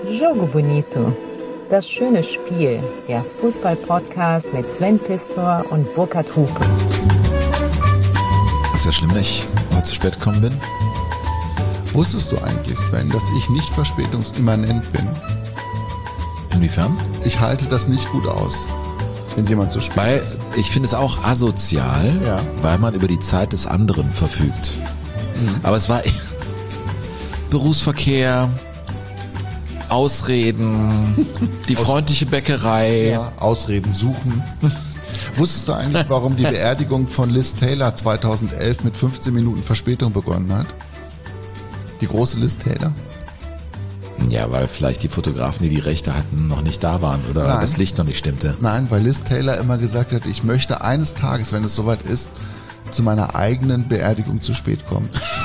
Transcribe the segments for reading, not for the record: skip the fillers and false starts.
Jogo Bonito. Das schöne Spiel. Der Fußball-Podcast mit Sven Pistor und Burkhard Hupe. Ist ja schlimm, dass ich heute zu spät gekommen bin. Wusstest du eigentlich, Sven, dass ich nicht verspätungsimmanent bin? Inwiefern? Ich halte das nicht gut aus, wenn jemand zu spät Weil ist. ich finde es auch asozial, Ja. weil man über die Zeit des anderen verfügt. Aber es war Berufsverkehr, Ausreden, die freundliche Bäckerei. Ja, Ausreden suchen. Wusstest du eigentlich, warum die Beerdigung von Liz Taylor 2011 mit 15 Minuten Verspätung begonnen hat? Die große Liz Taylor? Ja, weil vielleicht die Fotografen, die Rechte hatten, noch nicht da waren oder Nein. das Licht noch nicht stimmte. Nein, weil Liz Taylor immer gesagt hat, ich möchte eines Tages, wenn es soweit ist, zu meiner eigenen Beerdigung zu spät kommen.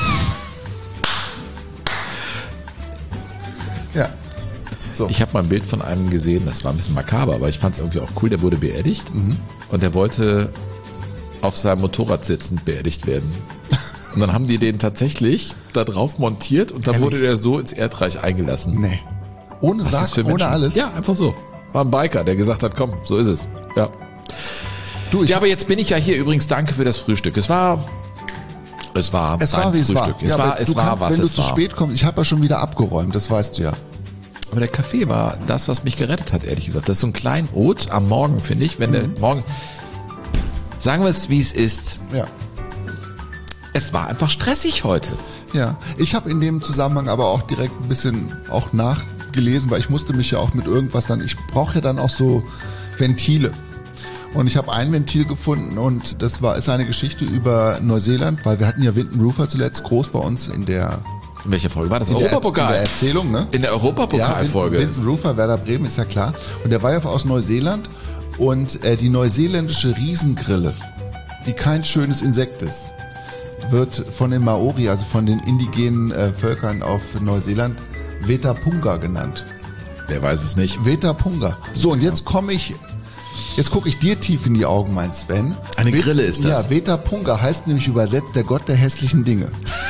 Ja. So. Ich habe mal ein Bild von einem gesehen, das war ein bisschen makaber, aber ich fand es irgendwie auch cool, der wurde beerdigt und der wollte auf seinem Motorrad sitzend beerdigt werden. Und dann haben die den tatsächlich da drauf montiert und dann Ehrlich? wurde der so ins Erdreich eingelassen. Nee. Ohne Was ist das Sack, für ohne Menschen? alles. Ja, einfach so. War ein Biker, der gesagt hat, komm, so ist es. Ja. Du, Ja, aber jetzt bin ich ja hier übrigens, danke für das Frühstück. Es war wie es war. ein Frühstück. Ja, aber Es du war, kannst, was wenn du es zu war. spät kommst, ich habe ja schon wieder abgeräumt, das weißt du ja. Aber der Kaffee war das, was mich gerettet hat, ehrlich gesagt. Das ist so ein klein Ot am Morgen, finde ich, wenn der Morgen, sagen wir es, wie es ist. Ja. Es war einfach stressig heute. Ja, ich habe in dem Zusammenhang aber auch direkt ein bisschen auch nachgelesen, weil ich musste mich ja auch mit irgendwas dann, ich brauche ja dann auch so Ventile. Und ich habe ein Ventil gefunden und das ist eine Geschichte über Neuseeland, weil wir hatten ja Winton Rufer zuletzt groß bei uns in der In welcher Folge war das? in der Europapokal. Erzählung, ne? In der Europapokalfolge. Winton Rufer, Werder Bremen, ist ja klar. Und der war ja aus Neuseeland und die neuseeländische Riesengrille, die kein schönes Insekt ist, wird von den Maori, also von den indigenen Völkern auf Neuseeland, Wetapunga genannt. Wer weiß es nicht. Wetapunga. So, und jetzt gucke ich dir tief in die Augen, mein Sven. Eine Grille ist das. Ja, Wetapunga heißt nämlich übersetzt der Gott der hässlichen Dinge.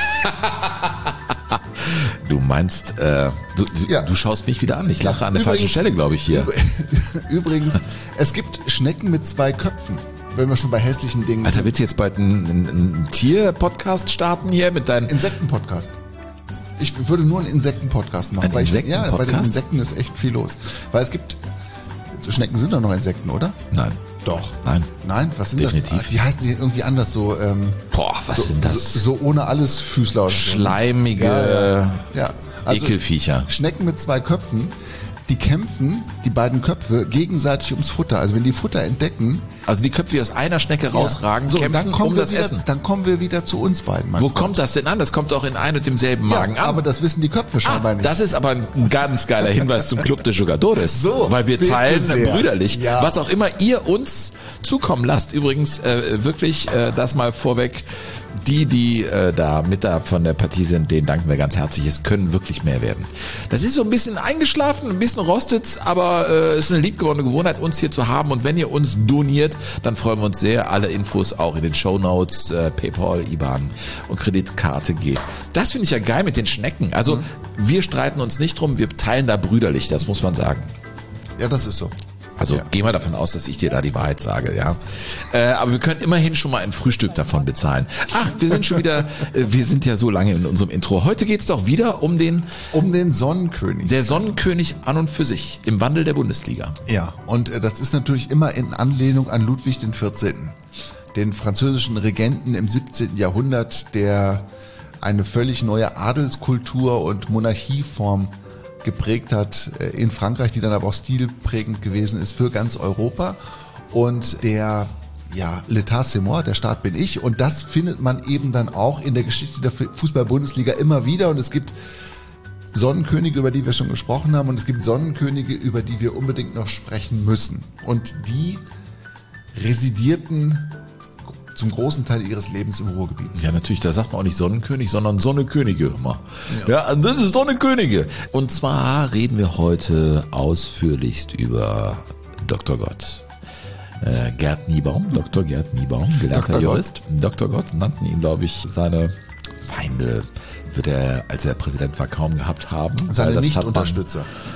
Du meinst, Ja. du schaust mich wieder an. Ich lache an der falschen Übrigens- Stelle, glaube ich, hier. Übrigens, es gibt Schnecken mit 2 Köpfen, wenn wir schon bei hässlichen Dingen Alter, sind. willst du jetzt bald einen Tier-Podcast starten hier mit deinen... Insekten-Podcast. Ich würde nur einen Insekten-Podcast machen. Ein weil ja, bei Insekten-Podcast? den Insekten ist echt viel los. Weil es gibt, Schnecken sind doch noch Insekten, oder? Nein. Doch. Nein. Nein, was sind Definitiv. das? Die heißen die irgendwie anders, so, Boah, was sind das? so ohne alles Füßler oder so. Schleimige Ja. Also Ekelviecher. Schnecken mit 2 Köpfen, die kämpfen, die beiden Köpfe, gegenseitig ums Futter. Also wenn die Futter entdecken, Also die Köpfe, die aus einer Schnecke rausragen, so, kämpfen dann kommen um wir das wieder, Essen. Dann kommen wir wieder zu uns beiden. mein Wo Freund. kommt das denn an? Das kommt doch in ein und demselben Magen ja, an. aber das wissen die Köpfe scheinbar nicht. Das ist aber ein ganz geiler Hinweis zum Club de Jugadores. So, weil wir bitte teilen sehr. brüderlich, Ja. was auch immer ihr uns zukommen lasst. Übrigens wirklich das mal vorweg. Die da mit da von der Partie sind, denen danken wir ganz herzlich. Es können wirklich mehr werden. Das ist so ein bisschen eingeschlafen, ein bisschen rostet, aber es ist eine liebgewonnene Gewohnheit, uns hier zu haben. Und wenn ihr uns doniert, dann freuen wir uns sehr. Alle Infos auch in den Shownotes, PayPal, IBAN und Kreditkarte geht. Das finde ich ja geil mit den Schnecken. Also wir streiten uns nicht drum, wir teilen da brüderlich, das muss man sagen. Ja, das ist so. Also Ja. geh mal davon aus, dass ich dir da die Wahrheit sage, ja. Aber wir können immerhin schon mal ein Frühstück davon bezahlen. Ach, wir sind schon wieder, wir sind ja so lange in unserem Intro. Heute geht's doch wieder um den Sonnenkönig. der Sonnenkönig an und für sich im Wandel der Bundesliga. Ja, und das ist natürlich immer in Anlehnung an Ludwig XIV., den französischen Regenten im 17. Jahrhundert, der eine völlig neue Adelskultur und Monarchieform geprägt hat in Frankreich, die dann aber auch stilprägend gewesen ist für ganz Europa. Und der, ja, L'État c'est moi, der Staat bin ich. Und das findet man eben dann auch in der Geschichte der Fußball-Bundesliga immer wieder. Und es gibt Sonnenkönige, über die wir schon gesprochen haben, und es gibt Sonnenkönige, über die wir unbedingt noch sprechen müssen. Und die residierten zum großen Teil ihres Lebens im Ruhrgebiet. Ja, natürlich, da sagt man auch nicht Sonnenkönig, sondern Sonnekönige immer. Ja, das ist Sonnekönige. Und zwar reden wir heute ausführlichst über Dr. Gott. Gerd Niebaum, Dr. Gerd Niebaum, gelernter Dr. Jurist. Dr. Gott nannten ihn, glaube ich, seine Feinde, wird er, als er Präsident war, kaum gehabt haben. Seine Weil das hat man- Nichtunterstützer.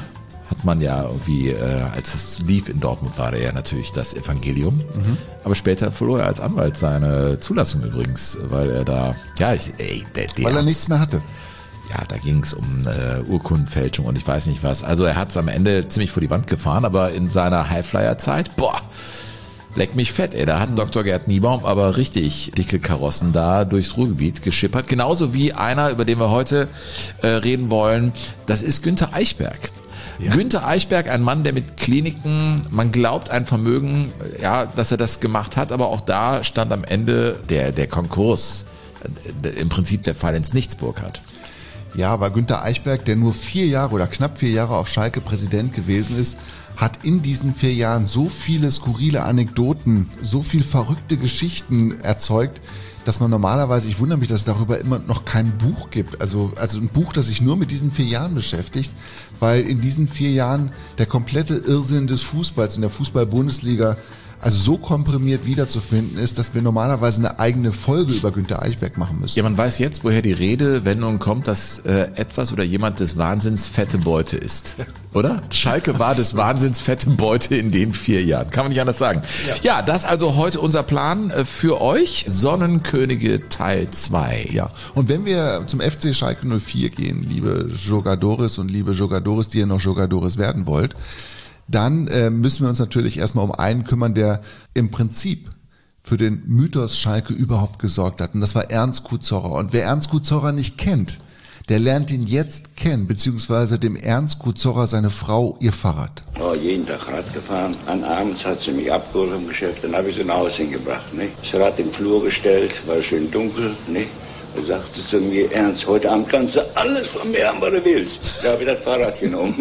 hat man ja irgendwie, als es lief in Dortmund, war der ja natürlich das Evangelium. Aber später verlor er als Anwalt seine Zulassung übrigens, weil er da, weil er nichts mehr hatte. Ja, da ging es um Urkundenfälschung und ich weiß nicht was. Also er hat es am Ende ziemlich vor die Wand gefahren, aber in seiner Highflyer-Zeit, leck mich fett, ey. Da hat Dr. Gerd Niebaum aber richtig dicke Karossen da durchs Ruhrgebiet geschippert. Genauso wie einer, über den wir heute reden wollen, das ist Günther Eichberg. Ja. Günther Eichberg, ein Mann, der mit Kliniken, man glaubt ein Vermögen, ja, dass er das gemacht hat, aber auch da stand am Ende der Konkurs, im Prinzip der Fall ins Nichts, Burkhard. Ja, aber Günther Eichberg, der nur 4 Jahre oder knapp 4 Jahre auf Schalke Präsident gewesen ist, hat in diesen 4 Jahren so viele skurrile Anekdoten, so viel verrückte Geschichten erzeugt, dass man normalerweise, ich wundere mich, dass es darüber immer noch kein Buch gibt, also ein Buch, das sich nur mit diesen 4 Jahren beschäftigt, weil in diesen 4 Jahren der komplette Irrsinn des Fußballs in der Fußball-Bundesliga also so komprimiert wiederzufinden ist, dass wir normalerweise eine eigene Folge über Günther Eichberg machen müssen. Ja, man weiß jetzt, woher die Redewendung kommt, dass etwas oder jemand des Wahnsinns fette Beute ist. Oder? Schalke war des Wahnsinns fette Beute in den 4 Jahren. Kann man nicht anders sagen. Ja, das also heute unser Plan für euch. Sonnenkönige Teil 2. Ja, und wenn wir zum FC Schalke 04 gehen, liebe Jogadores und liebe Jogadores, die ihr noch Jogadores werden wollt, dann müssen wir uns natürlich erstmal um einen kümmern, der im Prinzip für den Mythos Schalke überhaupt gesorgt hat. Und das war Ernst Kuzorra. Und wer Ernst Kuzorra nicht kennt, der lernt ihn jetzt kennen, beziehungsweise dem Ernst Kuzorra seine Frau ihr Fahrrad. Oh, jeden Tag Rad gefahren. An abends hat sie mich abgeholt im Geschäft, dann habe ich sie nach Hause hingebracht. Ne? Das Rad im Flur gestellt, war schön dunkel. Ne? Da sagt sie zu mir, Ernst, heute Abend kannst du alles von mir haben, was du willst. Da habe ich das Fahrrad genommen.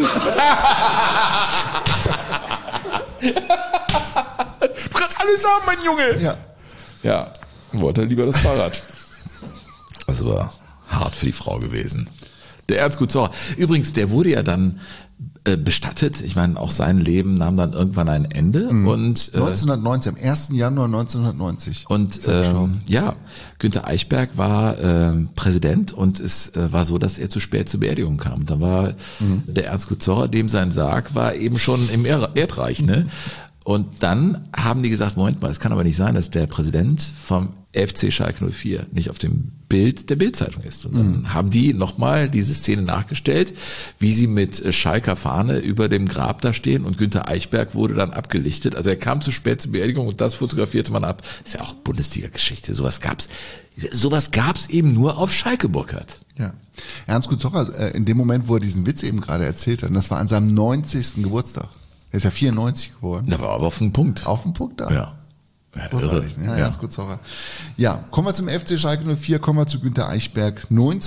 Du kannst alles haben, mein Junge. Ja, wollte er lieber das Fahrrad. Das war hart für die Frau gewesen. Der Ernst Kuzorra. Übrigens, der wurde ja dann bestattet. Ich meine, auch sein Leben nahm dann irgendwann ein Ende. Und 1990, am 1. Januar 1990. Und Günther Eichberg war Präsident und es war so, dass er zu spät zur Beerdigung kam. Da war der Ernst Kuzorra, dem sein Sarg war eben schon im Erdreich. Ne? Und dann haben die gesagt, Moment mal, es kann aber nicht sein, dass der Präsident vom FC Schalke 04 nicht auf dem Bild der Bild-Zeitung ist. Und dann haben die nochmal diese Szene nachgestellt, wie sie mit Schalker Fahne über dem Grab da stehen und Günther Eichberg wurde dann abgelichtet. Also er kam zu spät zur Beerdigung und das fotografierte man ab. Ist ja auch Bundesliga-Geschichte. Sowas gab's eben nur auf Schalke, Burkhard. Ja. Ernst Kuzorra, in dem Moment, wo er diesen Witz eben gerade erzählt hat, und das war an seinem 90. Geburtstag. Er ist ja 94 geworden. Da war aber auf den Punkt. Auf den Punkt da. Ja. Großartig, ne? Ja, Ernst Kuzorra. Ja, kommen wir zum FC Schalke 04, kommen wir zu Günther Eichberg.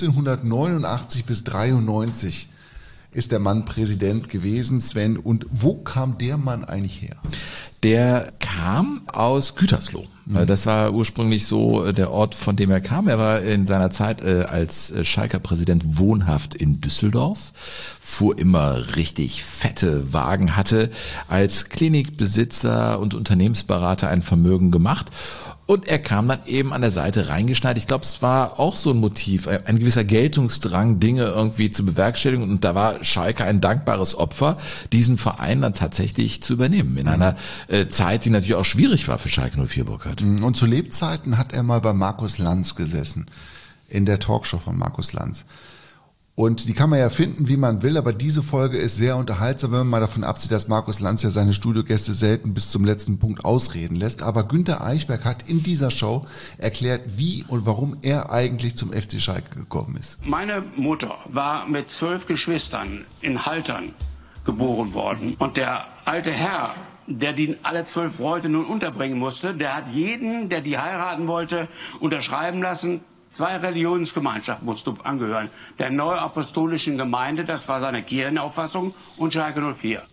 1989 bis 93 ist der Mann Präsident gewesen, Sven. Und wo kam der Mann eigentlich her? Der kam aus Gütersloh. Das war ursprünglich so der Ort, von dem er kam. Er war in seiner Zeit als Schalker Präsident wohnhaft in Düsseldorf, fuhr immer richtig fette Wagen, hatte als Klinikbesitzer und Unternehmensberater ein Vermögen gemacht. Und er kam dann eben an der Seite reingeschneit. Ich glaube, es war auch so ein Motiv, ein gewisser Geltungsdrang, Dinge irgendwie zu bewerkstelligen. Und da war Schalke ein dankbares Opfer, diesen Verein dann tatsächlich zu übernehmen. In einer Zeit, die natürlich auch schwierig war für Schalke 04, Burkhard. Und zu Lebzeiten hat er mal bei Markus Lanz gesessen, in der Talkshow von Markus Lanz. Und die kann man ja finden, wie man will, aber diese Folge ist sehr unterhaltsam, wenn man mal davon absieht, dass Markus Lanz ja seine Studiogäste selten bis zum letzten Punkt ausreden lässt. Aber Günther Eichberg hat in dieser Show erklärt, wie und warum er eigentlich zum FC Schalke gekommen ist. Meine Mutter war mit 12 Geschwistern in Haltern geboren worden. Und der alte Herr, der die alle 12 Bräute nun unterbringen musste, der hat jeden, der die heiraten wollte, unterschreiben lassen, 2 Religionsgemeinschaften musst du angehören. Der Neuapostolischen Gemeinde, das war seine Kirchenauffassung, und Schalke 04.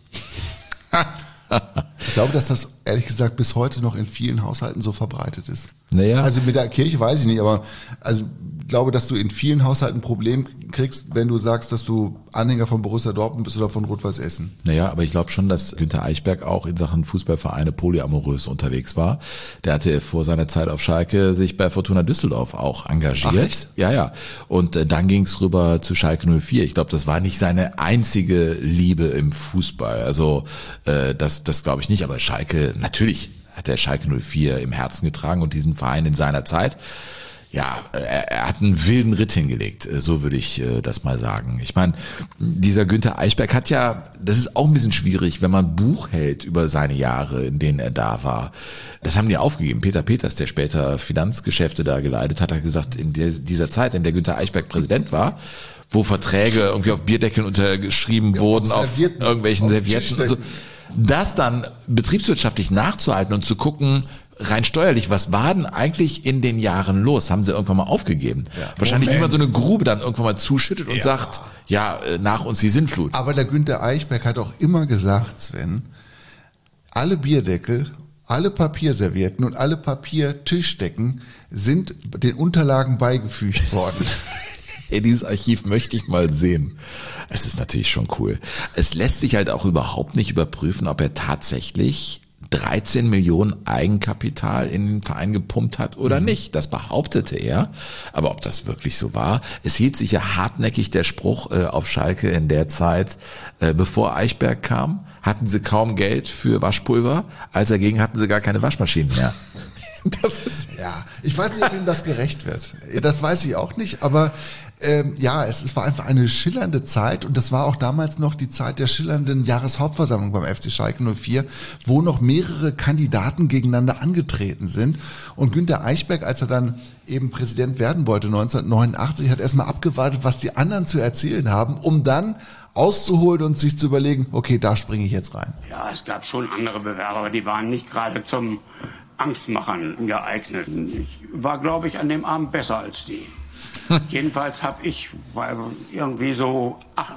Ich glaube, dass das ehrlich gesagt bis heute noch in vielen Haushalten so verbreitet ist. Naja. Also mit der Kirche weiß ich nicht, aber also ich glaube, dass du in vielen Haushalten ein Problem kriegst, wenn du sagst, dass du Anhänger von Borussia Dortmund bist oder von Rot-Weiß Essen. Naja, aber ich glaube schon, dass Günther Eichberg auch in Sachen Fußballvereine polyamorös unterwegs war. Der hatte vor seiner Zeit auf Schalke sich bei Fortuna Düsseldorf auch engagiert. Ach, echt? Ja. Und dann ging's rüber zu Schalke 04. Ich glaube, das war nicht seine einzige Liebe im Fußball. Also das glaube ich nicht. Aber Schalke, natürlich hat der Schalke 04 im Herzen getragen und diesen Verein in seiner Zeit. Ja, er hat einen wilden Ritt hingelegt, so würde ich das mal sagen. Ich meine, dieser Günther Eichberg hat ja, das ist auch ein bisschen schwierig, wenn man Buch hält über seine Jahre, in denen er da war. Das haben die aufgegeben. Peter Peters, der später Finanzgeschäfte da geleitet hat, hat gesagt, in dieser Zeit, in der Günther Eichberg Präsident war, wo Verträge irgendwie auf Bierdeckeln unterschrieben wurden, auf irgendwelchen Servietten und so, das dann betriebswirtschaftlich nachzuhalten und zu gucken, rein steuerlich, was war denn eigentlich in den Jahren los? Haben sie irgendwann mal aufgegeben? Ja, wahrscheinlich, wie man so eine Grube dann irgendwann mal zuschüttet und sagt, nach uns die Sintflut. Aber der Günther Eichberg hat auch immer gesagt, Sven, alle Bierdeckel, alle Papierservietten und alle Papiertischdecken sind den Unterlagen beigefügt worden. Ey, dieses Archiv möchte ich mal sehen. Es ist natürlich schon cool. Es lässt sich halt auch überhaupt nicht überprüfen, ob er tatsächlich 13 Millionen Eigenkapital in den Verein gepumpt hat oder nicht. Das behauptete er. Aber ob das wirklich so war, es hielt sich ja hartnäckig der Spruch auf Schalke in der Zeit, bevor Eichberg kam, hatten sie kaum Geld für Waschpulver, als dagegen hatten sie gar keine Waschmaschinen mehr. Das ist, ja, ich weiß nicht, ob ihm das gerecht wird. Das weiß ich auch nicht, aber es war einfach eine schillernde Zeit und das war auch damals noch die Zeit der schillernden Jahreshauptversammlung beim FC Schalke 04, wo noch mehrere Kandidaten gegeneinander angetreten sind und Günther Eichberg, als er dann eben Präsident werden wollte 1989, hat erstmal abgewartet, was die anderen zu erzählen haben, um dann auszuholen und sich zu überlegen, okay, da springe ich jetzt rein. Ja, es gab schon andere Bewerber, aber die waren nicht gerade zum Angstmachern geeignet. Ich war, glaube ich, an dem Abend besser als die. Jedenfalls habe ich irgendwie so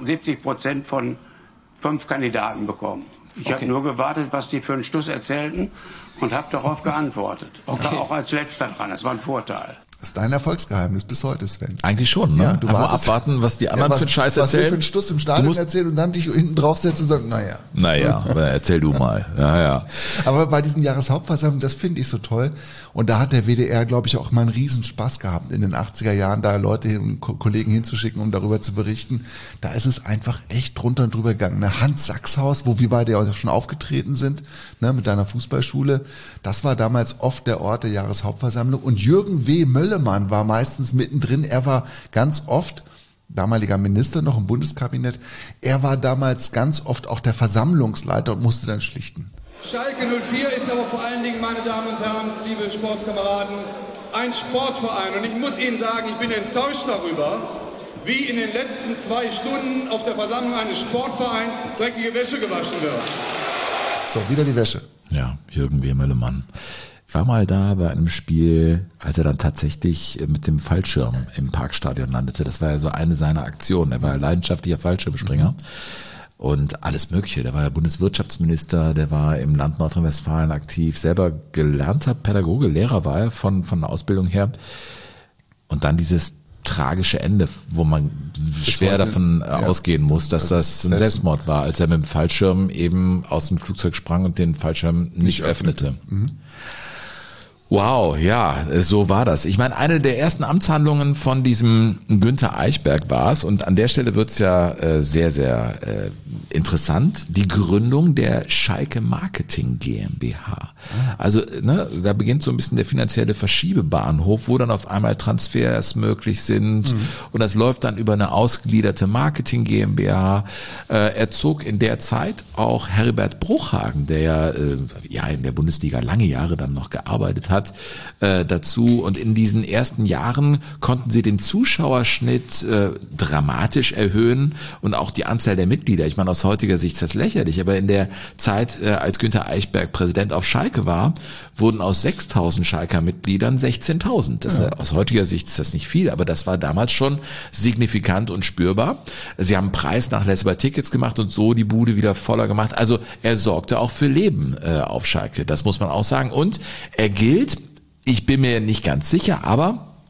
78% von 5 Kandidaten bekommen. Ich habe nur gewartet, was die für einen Stuss erzählten und habe darauf geantwortet. Ich war auch als Letzter dran, das war ein Vorteil. Das ist dein Erfolgsgeheimnis bis heute, Sven. Eigentlich schon, ne? Ja, du einfach abwarten, was die anderen für einen Scheiß erzählen. Was wir für einen Stuss im Stadion erzählen und dann dich hinten draufsetzen und sagen, Naja, aber erzähl du mal. Ja. Aber bei diesen Jahreshauptversammlungen, das finde ich so toll. Und da hat der WDR, glaube ich, auch mal einen riesen Spaß gehabt, in den 80er Jahren da Leute und Kollegen hinzuschicken, um darüber zu berichten. Da ist es einfach echt drunter und drüber gegangen. Hans Sachshaus, wo wir beide ja schon aufgetreten sind, ne, mit deiner Fußballschule, das war damals oft der Ort der Jahreshauptversammlung. Und Jürgen W. Möllemann war meistens mittendrin. Er war ganz oft damaliger Minister noch im Bundeskabinett. Er war damals ganz oft auch der Versammlungsleiter und musste dann schlichten. Schalke 04 ist aber vor allen Dingen, meine Damen und Herren, liebe Sportskameraden, ein Sportverein. Und ich muss Ihnen sagen, ich bin enttäuscht darüber, wie in den letzten 2 Stunden auf der Versammlung eines Sportvereins dreckige Wäsche gewaschen wird. So, wieder die Wäsche. Ja, Jürgen W. Möllemann. Ich war mal da bei einem Spiel, als er dann tatsächlich mit dem Fallschirm im Parkstadion landete. Das war ja so eine seiner Aktionen. Er war ja leidenschaftlicher Fallschirmspringer. Und alles Mögliche. Der war ja Bundeswirtschaftsminister, der war im Land Nordrhein-Westfalen aktiv, selber gelernter Pädagoge, Lehrer war er von der Ausbildung her. Und dann dieses tragische Ende, wo man schwer davon ausgehen muss, dass das ein Selbstmord war, als er mit dem Fallschirm eben aus dem Flugzeug sprang und den Fallschirm nicht öffnete. Wow, ja, so war das. Ich meine, eine der ersten Amtshandlungen von diesem Günther Eichberg war es, und an der Stelle wird's ja sehr, sehr interessant, die Gründung der Schalke Marketing GmbH. Also da beginnt so ein bisschen der finanzielle Verschiebebahnhof, wo dann auf einmal Transfers möglich sind, und das läuft dann über eine ausgegliederte Marketing GmbH. Er zog in der Zeit auch Herbert Bruchhagen, der ja in der Bundesliga lange Jahre dann noch gearbeitet hat, dazu, und in diesen ersten Jahren konnten sie den Zuschauerschnitt dramatisch erhöhen und auch die Anzahl der Mitglieder. Ich meine, aus heutiger Sicht ist das lächerlich, aber in der Zeit, als Günther Eichberg Präsident auf Schalke war, wurden aus 6.000 Schalker Mitgliedern 16.000. Aus heutiger Sicht ist das nicht viel, aber das war damals schon signifikant und spürbar. Sie haben Preisnachlässe bei Tickets gemacht und so die Bude wieder voller gemacht. Also er sorgte auch für Leben auf Schalke, das muss man auch sagen. Und er gilt, ich bin mir nicht ganz sicher, aber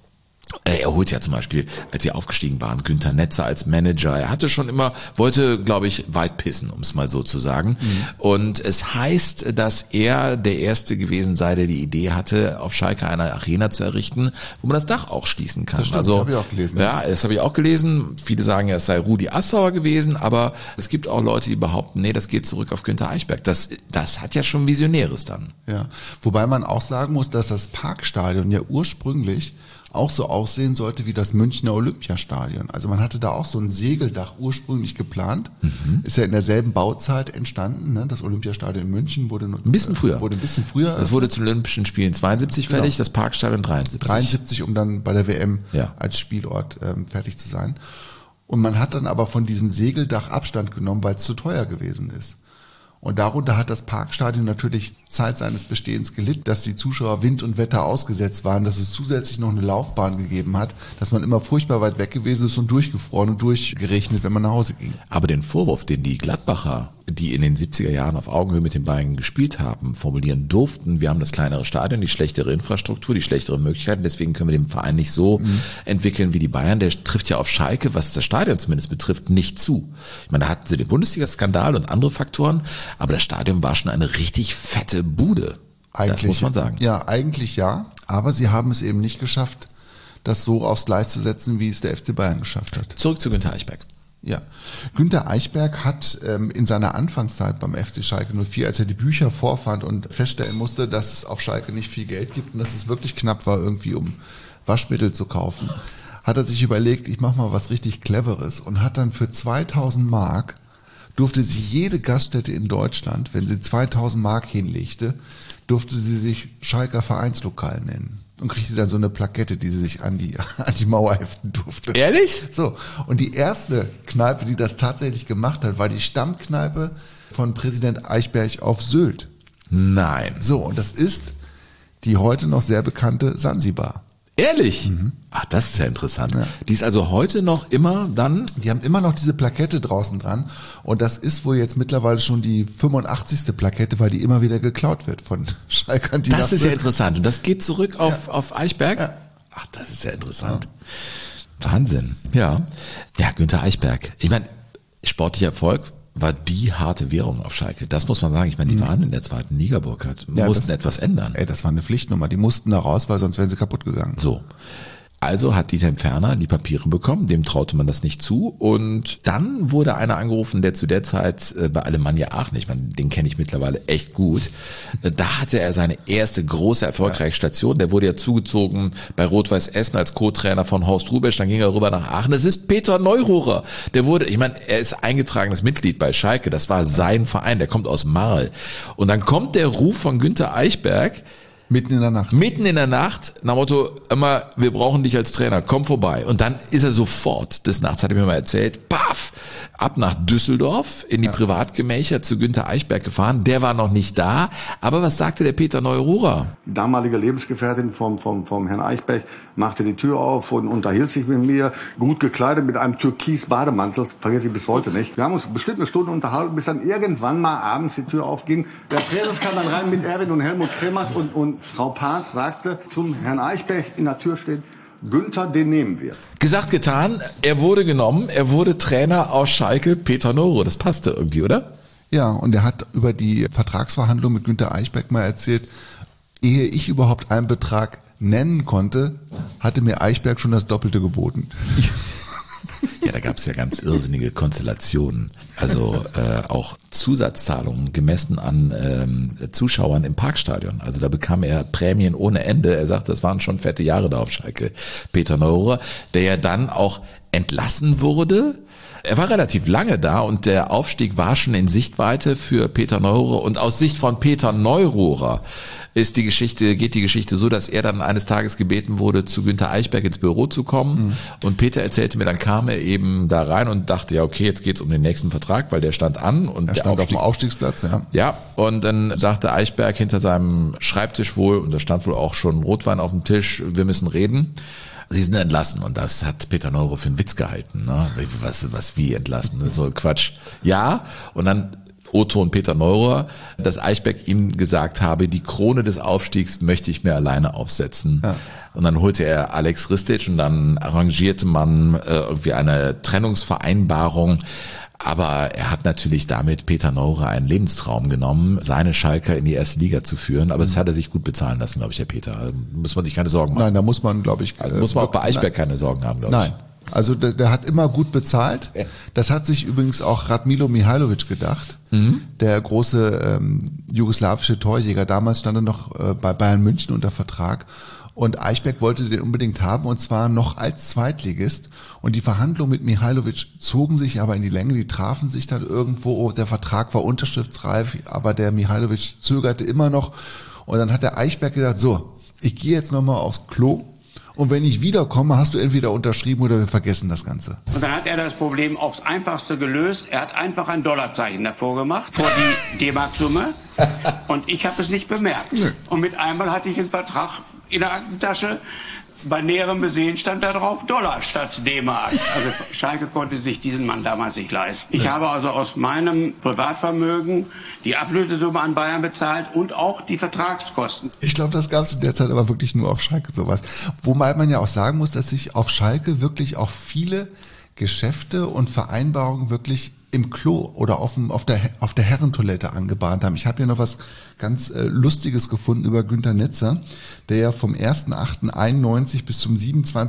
Er holt ja zum Beispiel, als sie aufgestiegen waren, Günther Netzer als Manager. Er hatte schon immer, wollte, glaube ich, weit pissen, um es mal so zu sagen. Und es heißt, dass er der Erste gewesen sei, der die Idee hatte, auf Schalke eine Arena zu errichten, wo man das Dach auch schließen kann. Das stimmt, also, habe ich auch gelesen. Ja, das habe ich auch gelesen. Viele sagen ja, es sei Rudi Assauer gewesen, aber es gibt auch Leute, die behaupten, nee, das geht zurück auf Günther Eichberg. Das hat ja schon Visionäres dann. Ja, wobei man auch sagen muss, dass das Parkstadion ja ursprünglich auch so aussehen sollte wie das Münchner Olympiastadion. Also man hatte da auch so ein Segeldach ursprünglich geplant. Ist ja in derselben Bauzeit entstanden. Ne? Das Olympiastadion in München wurde Ein bisschen früher. Das Das wurde zu den Olympischen Spielen 72 fertig, das Parkstadion 73. 73, um dann bei der WM als Spielort fertig zu sein. Und man hat dann aber von diesem Segeldach Abstand genommen, weil es zu teuer gewesen ist. Und darunter hat das Parkstadion natürlich Zeit seines Bestehens gelitten, dass die Zuschauer Wind und Wetter ausgesetzt waren, dass es zusätzlich noch eine Laufbahn gegeben hat, dass man immer furchtbar weit weg gewesen ist und durchgefroren und durchgerechnet, wenn man nach Hause ging. Aber den Vorwurf, den die Gladbacher, die in den 70er Jahren auf Augenhöhe mit den Bayern gespielt haben, formulieren durften, wir haben das kleinere Stadion, die schlechtere Infrastruktur, die schlechtere Möglichkeiten, deswegen können wir den Verein nicht so entwickeln wie die Bayern. Der trifft ja auf Schalke, was das Stadion zumindest betrifft, nicht zu. Ich meine, da hatten sie den Bundesliga-Skandal und andere Faktoren, aber das Stadion war schon eine richtig fette Bude. Das muss man sagen. Ja, eigentlich ja, aber sie haben es eben nicht geschafft, das so aufs Gleis zu setzen, wie es der FC Bayern geschafft hat. Zurück zu Günther Eichberg. Ja, Günther Eichberg hat in seiner Anfangszeit beim FC Schalke 04, als er die Bücher vorfand und feststellen musste, dass es auf Schalke nicht viel Geld gibt und dass es wirklich knapp war, irgendwie um Waschmittel zu kaufen, hat er sich überlegt, ich mache mal was richtig Cleveres und hat dann für 2000 Mark durfte sie jede Gaststätte in Deutschland, wenn sie 2000 Mark hinlegte, durfte sie sich Schalker Vereinslokal nennen. Und kriegte dann so eine Plakette, die sie sich an die Mauer heften durfte. Ehrlich? So. Und die erste Kneipe, die das tatsächlich gemacht hat, war die Stammkneipe von Präsident Eichberg auf Sylt. Nein. So. Und das ist die heute noch sehr bekannte Sansibar. Ehrlich? Ach, das ist ja interessant. Ja. Die ist also heute noch immer dann... Die haben immer noch diese Plakette draußen dran. Und das ist wohl jetzt mittlerweile schon die 85. Plakette, weil die immer wieder geklaut wird von Schalkern. Das ist ja interessant. Und das geht zurück auf Eichberg? Ja. Ach, das ist ja interessant. Ja. Wahnsinn. Ja. Ja, Günther Eichberg. Ich meine, sportlicher Erfolg war die harte Währung auf Schalke. Das muss man sagen. Ich meine, die waren in der zweiten Liga, Burkhard. Mussten etwas ändern. Das war eine Pflichtnummer. Die mussten da raus, weil sonst wären sie kaputt gegangen. So. Also hat Dieter Ferner die Papiere bekommen, dem traute man das nicht zu. Und dann wurde einer angerufen, der zu der Zeit bei Alemannia Aachen, ich meine, den kenne ich mittlerweile echt gut, da hatte er seine erste große, erfolgreiche Station. Der wurde ja zugezogen bei Rot-Weiß Essen als Co-Trainer von Horst Rubesch, dann ging er rüber nach Aachen. Das ist Peter Neururer. Der wurde, ich meine, er ist eingetragenes Mitglied bei Schalke, das war sein Verein, der kommt aus Marl. Und dann kommt der Ruf von Günther Eichberg, Mitten in der Nacht. Mitten in der Nacht, nach dem Motto, immer, wir brauchen dich als Trainer, komm vorbei. Und dann ist er sofort, des Nachts hat er mir mal erzählt, paff, ab nach Düsseldorf in die Privatgemächer zu Günther Eichberg gefahren. Der war noch nicht da. Aber was sagte der Peter Neururer? Damalige Lebensgefährtin vom Herrn Eichberg machte die Tür auf und unterhielt sich mit mir, gut gekleidet mit einem Türkis-Bademantel, vergesse ich bis heute nicht. Wir haben uns bestimmt eine Stunde unterhalten, bis dann irgendwann mal abends die Tür aufging. Der Präses kam dann rein mit Erwin und Helmut Kremers und Frau Paas sagte zum Herrn Eichberg in der Tür stehen, Günther, den nehmen wir. Gesagt, getan, er wurde genommen, er wurde Trainer aus Schalke, Peter Neururer. Das passte irgendwie, oder? Ja, und er hat über die Vertragsverhandlung mit Günther Eichberg mal erzählt, ehe ich überhaupt einen Betrag nennen konnte, hatte mir Eichberg schon das Doppelte geboten. Ja, da gab es ja ganz irrsinnige Konstellationen. Also auch Zusatzzahlungen gemessen an Zuschauern im Parkstadion. Also da bekam er Prämien ohne Ende. Er sagt, das waren schon fette Jahre da auf Schalke. Peter Neururer, der ja dann auch entlassen wurde. Er war relativ lange da und der Aufstieg war schon in Sichtweite für Peter Neururer. Und aus Sicht von Peter Neururer geht die Geschichte so, dass er dann eines Tages gebeten wurde, zu Günther Eichberg ins Büro zu kommen. Und Peter erzählte mir, dann kam er eben da rein und dachte, ja okay, jetzt geht's um den nächsten Vertrag, weil der stand an. Und er stand auf dem Aufstiegsplatz, ja. Ja, und dann sagte Eichberg hinter seinem Schreibtisch wohl, und da stand wohl auch schon Rotwein auf dem Tisch, wir müssen reden. Sie sind entlassen, und das hat Peter Neururer für einen Witz gehalten. Ne? Wie entlassen? So Quatsch. Ja, und dann O-Ton Peter Neururer, dass Eichberg ihm gesagt habe, die Krone des Aufstiegs möchte ich mir alleine aufsetzen. Ja. Und dann holte er Alex Ristic und dann arrangierte man irgendwie eine Trennungsvereinbarung. Aber er hat natürlich damit Peter Neururer einen Lebenstraum genommen, seine Schalker in die erste Liga zu führen. Aber das hat er sich gut bezahlen lassen, glaube ich, Herr Peter. Da muss man sich keine Sorgen machen. Nein, da muss man, glaube ich... Also muss man auch bei Eichberg keine Sorgen haben, glaube ich. Nein. Also der hat immer gut bezahlt. Das hat sich übrigens auch Radmilo Mihajlović gedacht, der große jugoslawische Torjäger. Damals stand er noch bei Bayern München unter Vertrag. Und Eichberg wollte den unbedingt haben, und zwar noch als Zweitligist. Und die Verhandlungen mit Mihajlović zogen sich aber in die Länge, die trafen sich dann irgendwo, der Vertrag war unterschriftsreif, aber der Mihajlović zögerte immer noch. Und dann hat der Eichberg gesagt, so, ich gehe jetzt nochmal aufs Klo, und wenn ich wiederkomme, hast du entweder unterschrieben oder wir vergessen das Ganze. Und dann hat er das Problem aufs Einfachste gelöst. Er hat einfach ein Dollarzeichen davor gemacht, vor die D-Mark-Summe. Und ich habe es nicht bemerkt. Nö. Und mit einmal hatte ich einen Vertrag in der Aktentasche. Bei näherem Besehen stand da drauf Dollar statt D-Mark. Also Schalke konnte sich diesen Mann damals nicht leisten. Ich habe also aus meinem Privatvermögen die Ablösesumme an Bayern bezahlt und auch die Vertragskosten. Ich glaube, das gab es in der Zeit aber wirklich nur auf Schalke sowas. Wobei man ja auch sagen muss, dass sich auf Schalke wirklich auch viele Geschäfte und Vereinbarungen wirklich im Klo oder auf der Herrentoilette angebahnt haben. Ich habe hier noch was ganz Lustiges gefunden über Günter Netzer, der ja vom 1.8.91 bis zum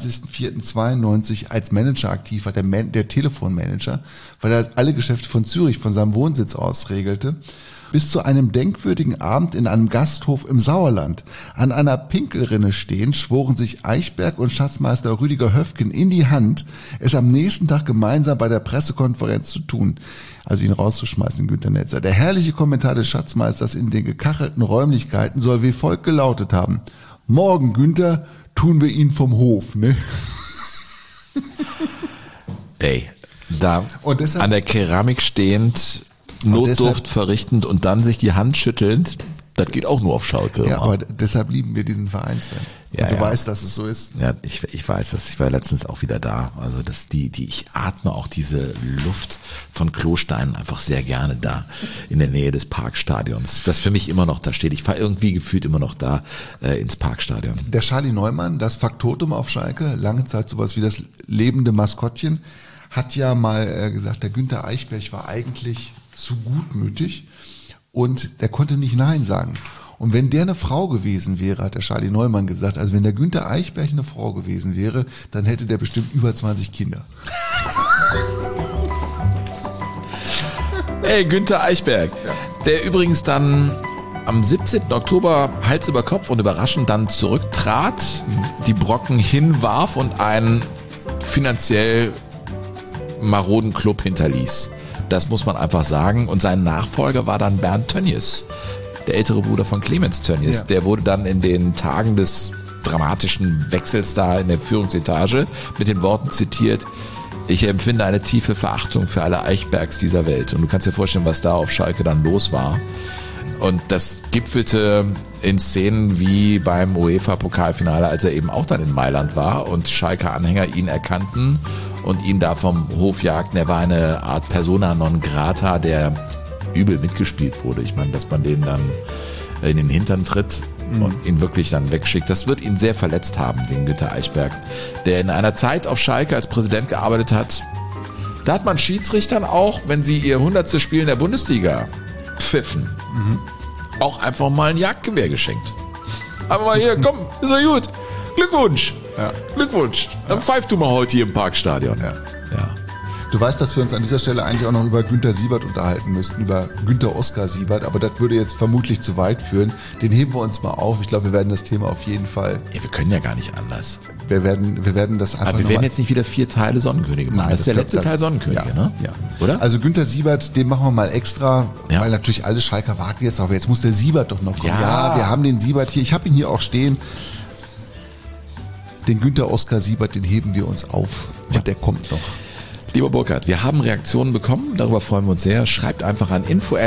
27.04.92 als Manager aktiv war, der Telefonmanager, weil er alle Geschäfte von Zürich, von seinem Wohnsitz aus regelte. Bis zu einem denkwürdigen Abend in einem Gasthof im Sauerland. An einer Pinkelrinne stehend schworen sich Eichberg und Schatzmeister Rüdiger Höfgen in die Hand, es am nächsten Tag gemeinsam bei der Pressekonferenz zu tun, also ihn rauszuschmeißen, Günter Netzer. Der herrliche Kommentar des Schatzmeisters in den gekachelten Räumlichkeiten soll wie folgt gelautet haben: Morgen, Günther, tun wir ihn vom Hof, ne? Ey, da und deshalb, an der Keramik stehend, Notdurft verrichtend und dann sich die Hand schüttelnd, das geht auch nur auf Schalke. Ja, aber deshalb lieben wir diesen Verein, Sven. Ja, du weißt, dass es so ist. Ja, ich weiß das. Ich war letztens auch wieder da. Also ich atme auch diese Luft von Klosteinen einfach sehr gerne da in der Nähe des Parkstadions. Das für mich immer noch da steht. Ich fahre irgendwie gefühlt immer noch da ins Parkstadion. Der Charlie Neumann, das Faktotum auf Schalke, lange Zeit sowas wie das lebende Maskottchen, hat ja mal gesagt, der Günter Eichberg war eigentlich zu gutmütig und der konnte nicht Nein sagen. Und wenn der eine Frau gewesen wäre, hat der Charlie Neumann gesagt, also wenn der Günter Eichberg eine Frau gewesen wäre, dann hätte der bestimmt über 20 Kinder. Ey, Günter Eichberg, der übrigens dann am 17. Oktober Hals über Kopf und überraschend dann zurücktrat, die Brocken hinwarf und einen finanziell maroden Club hinterließ. Das muss man einfach sagen. Und sein Nachfolger war dann Bernd Tönnies, der ältere Bruder von Clemens Tönnies. Ja. Der wurde dann in den Tagen des dramatischen Wechsels da in der Führungsetage mit den Worten zitiert: Ich empfinde eine tiefe Verachtung für alle Eichbergs dieser Welt. Und du kannst dir vorstellen, was da auf Schalke dann los war. Und das gipfelte in Szenen wie beim UEFA-Pokalfinale, als er eben auch dann in Mailand war und Schalke-Anhänger ihn erkannten und ihn da vom Hof jagten. Er war eine Art Persona non grata, der übel mitgespielt wurde. Ich meine, dass man den dann in den Hintern tritt und ihn wirklich dann wegschickt. Das wird ihn sehr verletzt haben, den Günter Eichberg, der in einer Zeit auf Schalke als Präsident gearbeitet hat. Da hat man Schiedsrichtern auch, wenn sie ihr 100. Spiel in der Bundesliga pfiffen, auch einfach mal ein Jagdgewehr geschenkt. Aber mal hier, komm, ist doch gut. Glückwunsch. Ja. Glückwunsch. Dann pfeift du mal heute hier im Parkstadion. Ja. Du weißt, dass wir uns an dieser Stelle eigentlich auch noch über Günter Siebert unterhalten müssten, über Günter Oskar Siebert, aber das würde jetzt vermutlich zu weit führen. Den heben wir uns mal auf. Ich glaube, wir werden das Thema auf jeden Fall... Ja, wir können ja gar nicht anders. Wir werden das einfach... Aber wir werden jetzt nicht wieder 4 Teile Sonnenkönige machen. Nein, das ist der letzte Teil Sonnenkönige, ja, ne? Ja. Oder? Also Günter Siebert, den machen wir mal extra, weil natürlich alle Schalker warten jetzt auf. Jetzt muss der Siebert doch noch kommen. Ja, wir haben den Siebert hier. Ich habe ihn hier auch stehen. Den Günter Oskar Siebert, den heben wir uns auf. Und der kommt noch. Lieber Burkhard, wir haben Reaktionen bekommen, darüber freuen wir uns sehr. Schreibt einfach an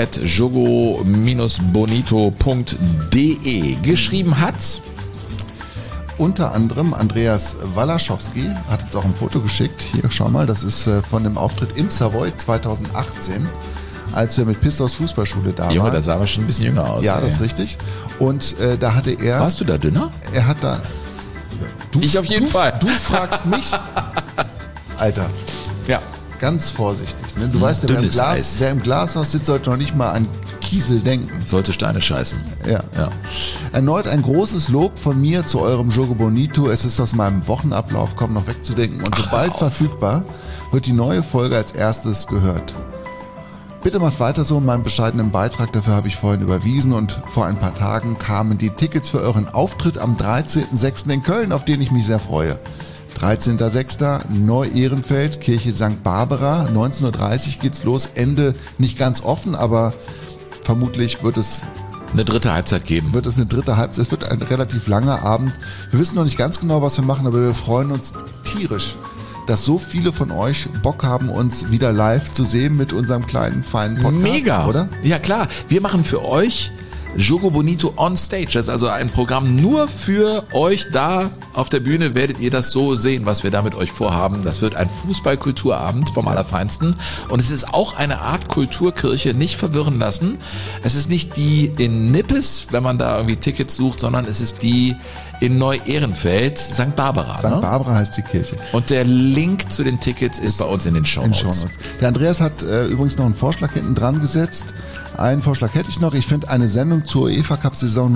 info@jogo-bonito.de. Geschrieben hat unter anderem Andreas Walaschowski, hat uns auch ein Foto geschickt. Hier, schau mal, das ist von dem Auftritt im Savoy 2018. als wir mit Pistors Fußballschule da Junge, waren. da sah wir schon ein bisschen jünger aus. Ja, ey. das ist richtig. Und da hatte er... Warst du da dünner? Er hat da... Ich auf jeden Fall. Du fragst mich... Alter, Ja. ganz vorsichtig. Ne? Du weißt ja, dünnes Eis. wer im Glashaus sitzt, sollte noch nicht mal an Kiesel denken. Sollte Steine scheißen. Ja. Erneut ein großes Lob von mir zu eurem Jogo Bonito. Es ist aus meinem Wochenablauf kaum noch wegzudenken und sobald verfügbar wird die neue Folge als erstes gehört. Bitte macht weiter so, meinen bescheidenen Beitrag dafür habe ich vorhin überwiesen und vor ein paar Tagen kamen die Tickets für euren Auftritt am 13.06. in Köln, auf den ich mich sehr freue. 13.06. Neu-Ehrenfeld, Kirche St. Barbara, 19.30 Uhr geht's los, Ende nicht ganz offen, aber vermutlich wird es Eine dritte Halbzeit geben. eine dritte Halbzeit. Es wird ein relativ langer Abend. Wir wissen noch nicht ganz genau, was wir machen, aber wir freuen uns tierisch, dass so viele von euch Bock haben, uns wieder live zu sehen mit unserem kleinen, feinen Podcast. Mega, oder? Ja klar, wir machen für euch Jogo Bonito on Stage. Das ist also ein Programm nur für euch. Da auf der Bühne werdet ihr das so sehen, was wir da mit euch vorhaben. Das wird ein Fußballkulturabend vom Allerfeinsten. Und es ist auch eine Art Kulturkirche, nicht verwirren lassen. Es ist nicht die in Nippes, wenn man da irgendwie Tickets sucht, sondern es ist die in Neu-Ehrenfeld, St. Barbara. St. Barbara heißt die Kirche. Und der Link zu den Tickets ist bei uns in den Shownotes. Der Andreas hat übrigens noch einen Vorschlag hinten dran gesetzt. Einen Vorschlag hätte ich noch. Ich finde eine Sendung zur UEFA-Cup-Saison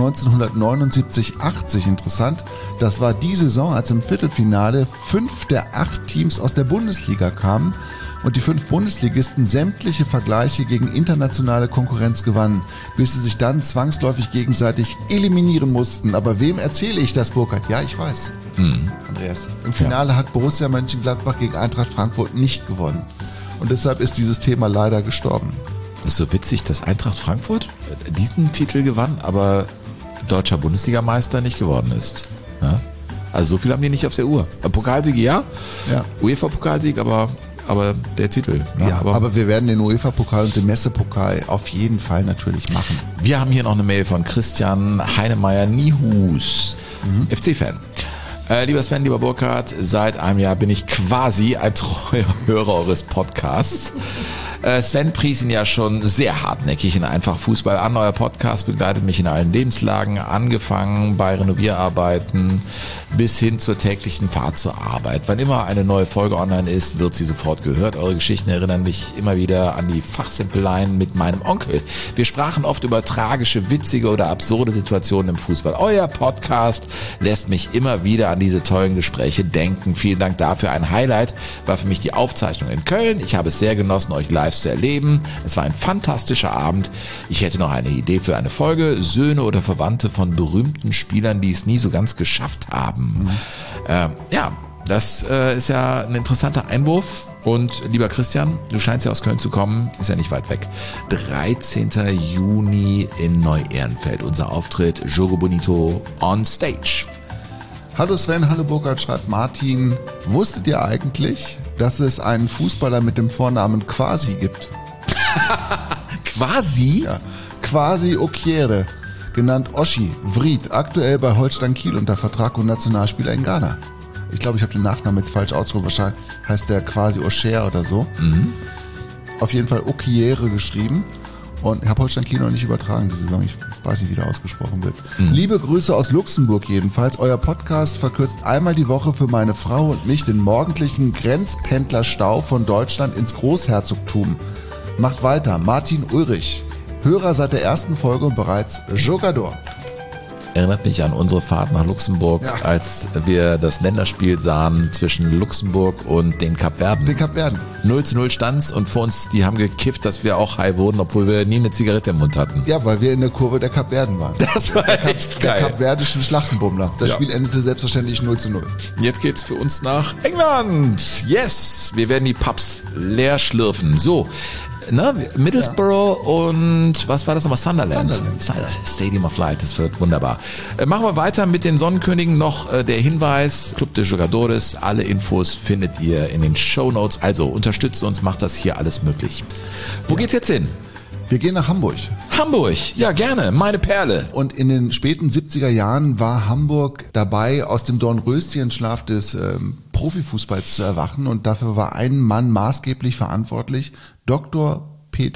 1979-80 interessant. Das war die Saison, als im Viertelfinale 5 der 8 Teams aus der Bundesliga kamen und die 5 Bundesligisten sämtliche Vergleiche gegen internationale Konkurrenz gewannen, bis sie sich dann zwangsläufig gegenseitig eliminieren mussten. Aber wem erzähle ich das, Burkhard? Ja, ich weiß. Andreas. Im Finale hat Borussia Mönchengladbach gegen Eintracht Frankfurt nicht gewonnen. Und deshalb ist dieses Thema leider gestorben. Das ist so witzig, dass Eintracht Frankfurt diesen Titel gewann, aber deutscher Bundesligameister nicht geworden ist. Ja? Also so viel haben die nicht auf der Uhr. Pokalsieg ja. UEFA-Pokalsieg, aber der Titel. Ja, aber wir werden den UEFA-Pokal und den Messe-Pokal auf jeden Fall natürlich machen. Wir haben hier noch eine Mail von Christian Heinemeier-Niehus, FC-Fan. Lieber Sven, lieber Burkhard, seit einem Jahr bin ich quasi ein treuer Hörer eures Podcasts. Sven pries ihn ja schon sehr hartnäckig in Einfach Fußball an. Euer Podcast begleitet mich in allen Lebenslagen, angefangen bei Renovierarbeiten bis hin zur täglichen Fahrt zur Arbeit. Wann immer eine neue Folge online ist, wird sie sofort gehört. Eure Geschichten erinnern mich immer wieder an die Fachsimpeleien mit meinem Onkel. Wir sprachen oft über tragische, witzige oder absurde Situationen im Fußball. Euer Podcast lässt mich immer wieder an diese tollen Gespräche denken. Vielen Dank dafür. Ein Highlight war für mich die Aufzeichnung in Köln. Ich habe es sehr genossen, euch live zu erleben. Es war ein fantastischer Abend. Ich hätte noch eine Idee für eine Folge. Söhne oder Verwandte von berühmten Spielern, die es nie so ganz geschafft haben. Das ist ja ein interessanter Einwurf. Und lieber Christian, du scheinst ja aus Köln zu kommen, ist ja nicht weit weg. 13. Juni in Neu-Ehrenfeld. Unser Auftritt Jogo Bonito on Stage. Hallo Sven, hallo Burkhard, schreibt Martin. Wusstet ihr eigentlich, dass es einen Fußballer mit dem Vornamen Quasi gibt? Quasi? Ja, Quasi Okiere, genannt Oschi Vried, aktuell bei Holstein Kiel unter Vertrag und Nationalspieler in Ghana. Ich glaube, ich habe den Nachnamen jetzt falsch ausgesprochen, wahrscheinlich heißt der Quasi Oscher oder so. Auf jeden Fall Okiere geschrieben. Und ich habe Holstein Kiel noch nicht übertragen diese Saison. Ich weiß nicht, wie der ausgesprochen wird. Liebe Grüße aus Luxemburg jedenfalls. Euer Podcast verkürzt einmal die Woche für meine Frau und mich den morgendlichen Grenzpendlerstau von Deutschland ins Großherzogtum. Macht weiter. Martin Ulrich, Hörer seit der ersten Folge und bereits Jogador. Erinnert mich an unsere Fahrt nach Luxemburg, als wir das Länderspiel sahen zwischen Luxemburg und den Kapverden. 0:0 stand's und vor uns, die haben gekifft, dass wir auch high wurden, obwohl wir nie eine Zigarette im Mund hatten. Ja, weil wir in der Kurve der Kapverden waren. Das war echt geil. Der kapverdischen Schlachtenbummler. Das Spiel endete selbstverständlich 0:0. Jetzt geht's für uns nach England. Yes! Wir werden die Pubs leer schlürfen. So. Middlesbrough und was war das nochmal? Sunderland. Stadium of Light, das wird wunderbar. Machen wir weiter mit den Sonnenkönigen. Noch der Hinweis, Club de Jogadores, alle Infos findet ihr in den Shownotes. Also unterstützt uns, macht das hier alles möglich. Wo geht's jetzt hin? Wir gehen nach Hamburg. Hamburg, ja gerne, meine Perle. Und in den späten 70er Jahren war Hamburg dabei, aus dem Dornröschenschlaf des Profifußballs zu erwachen. Und dafür war ein Mann maßgeblich verantwortlich, Dr. Peter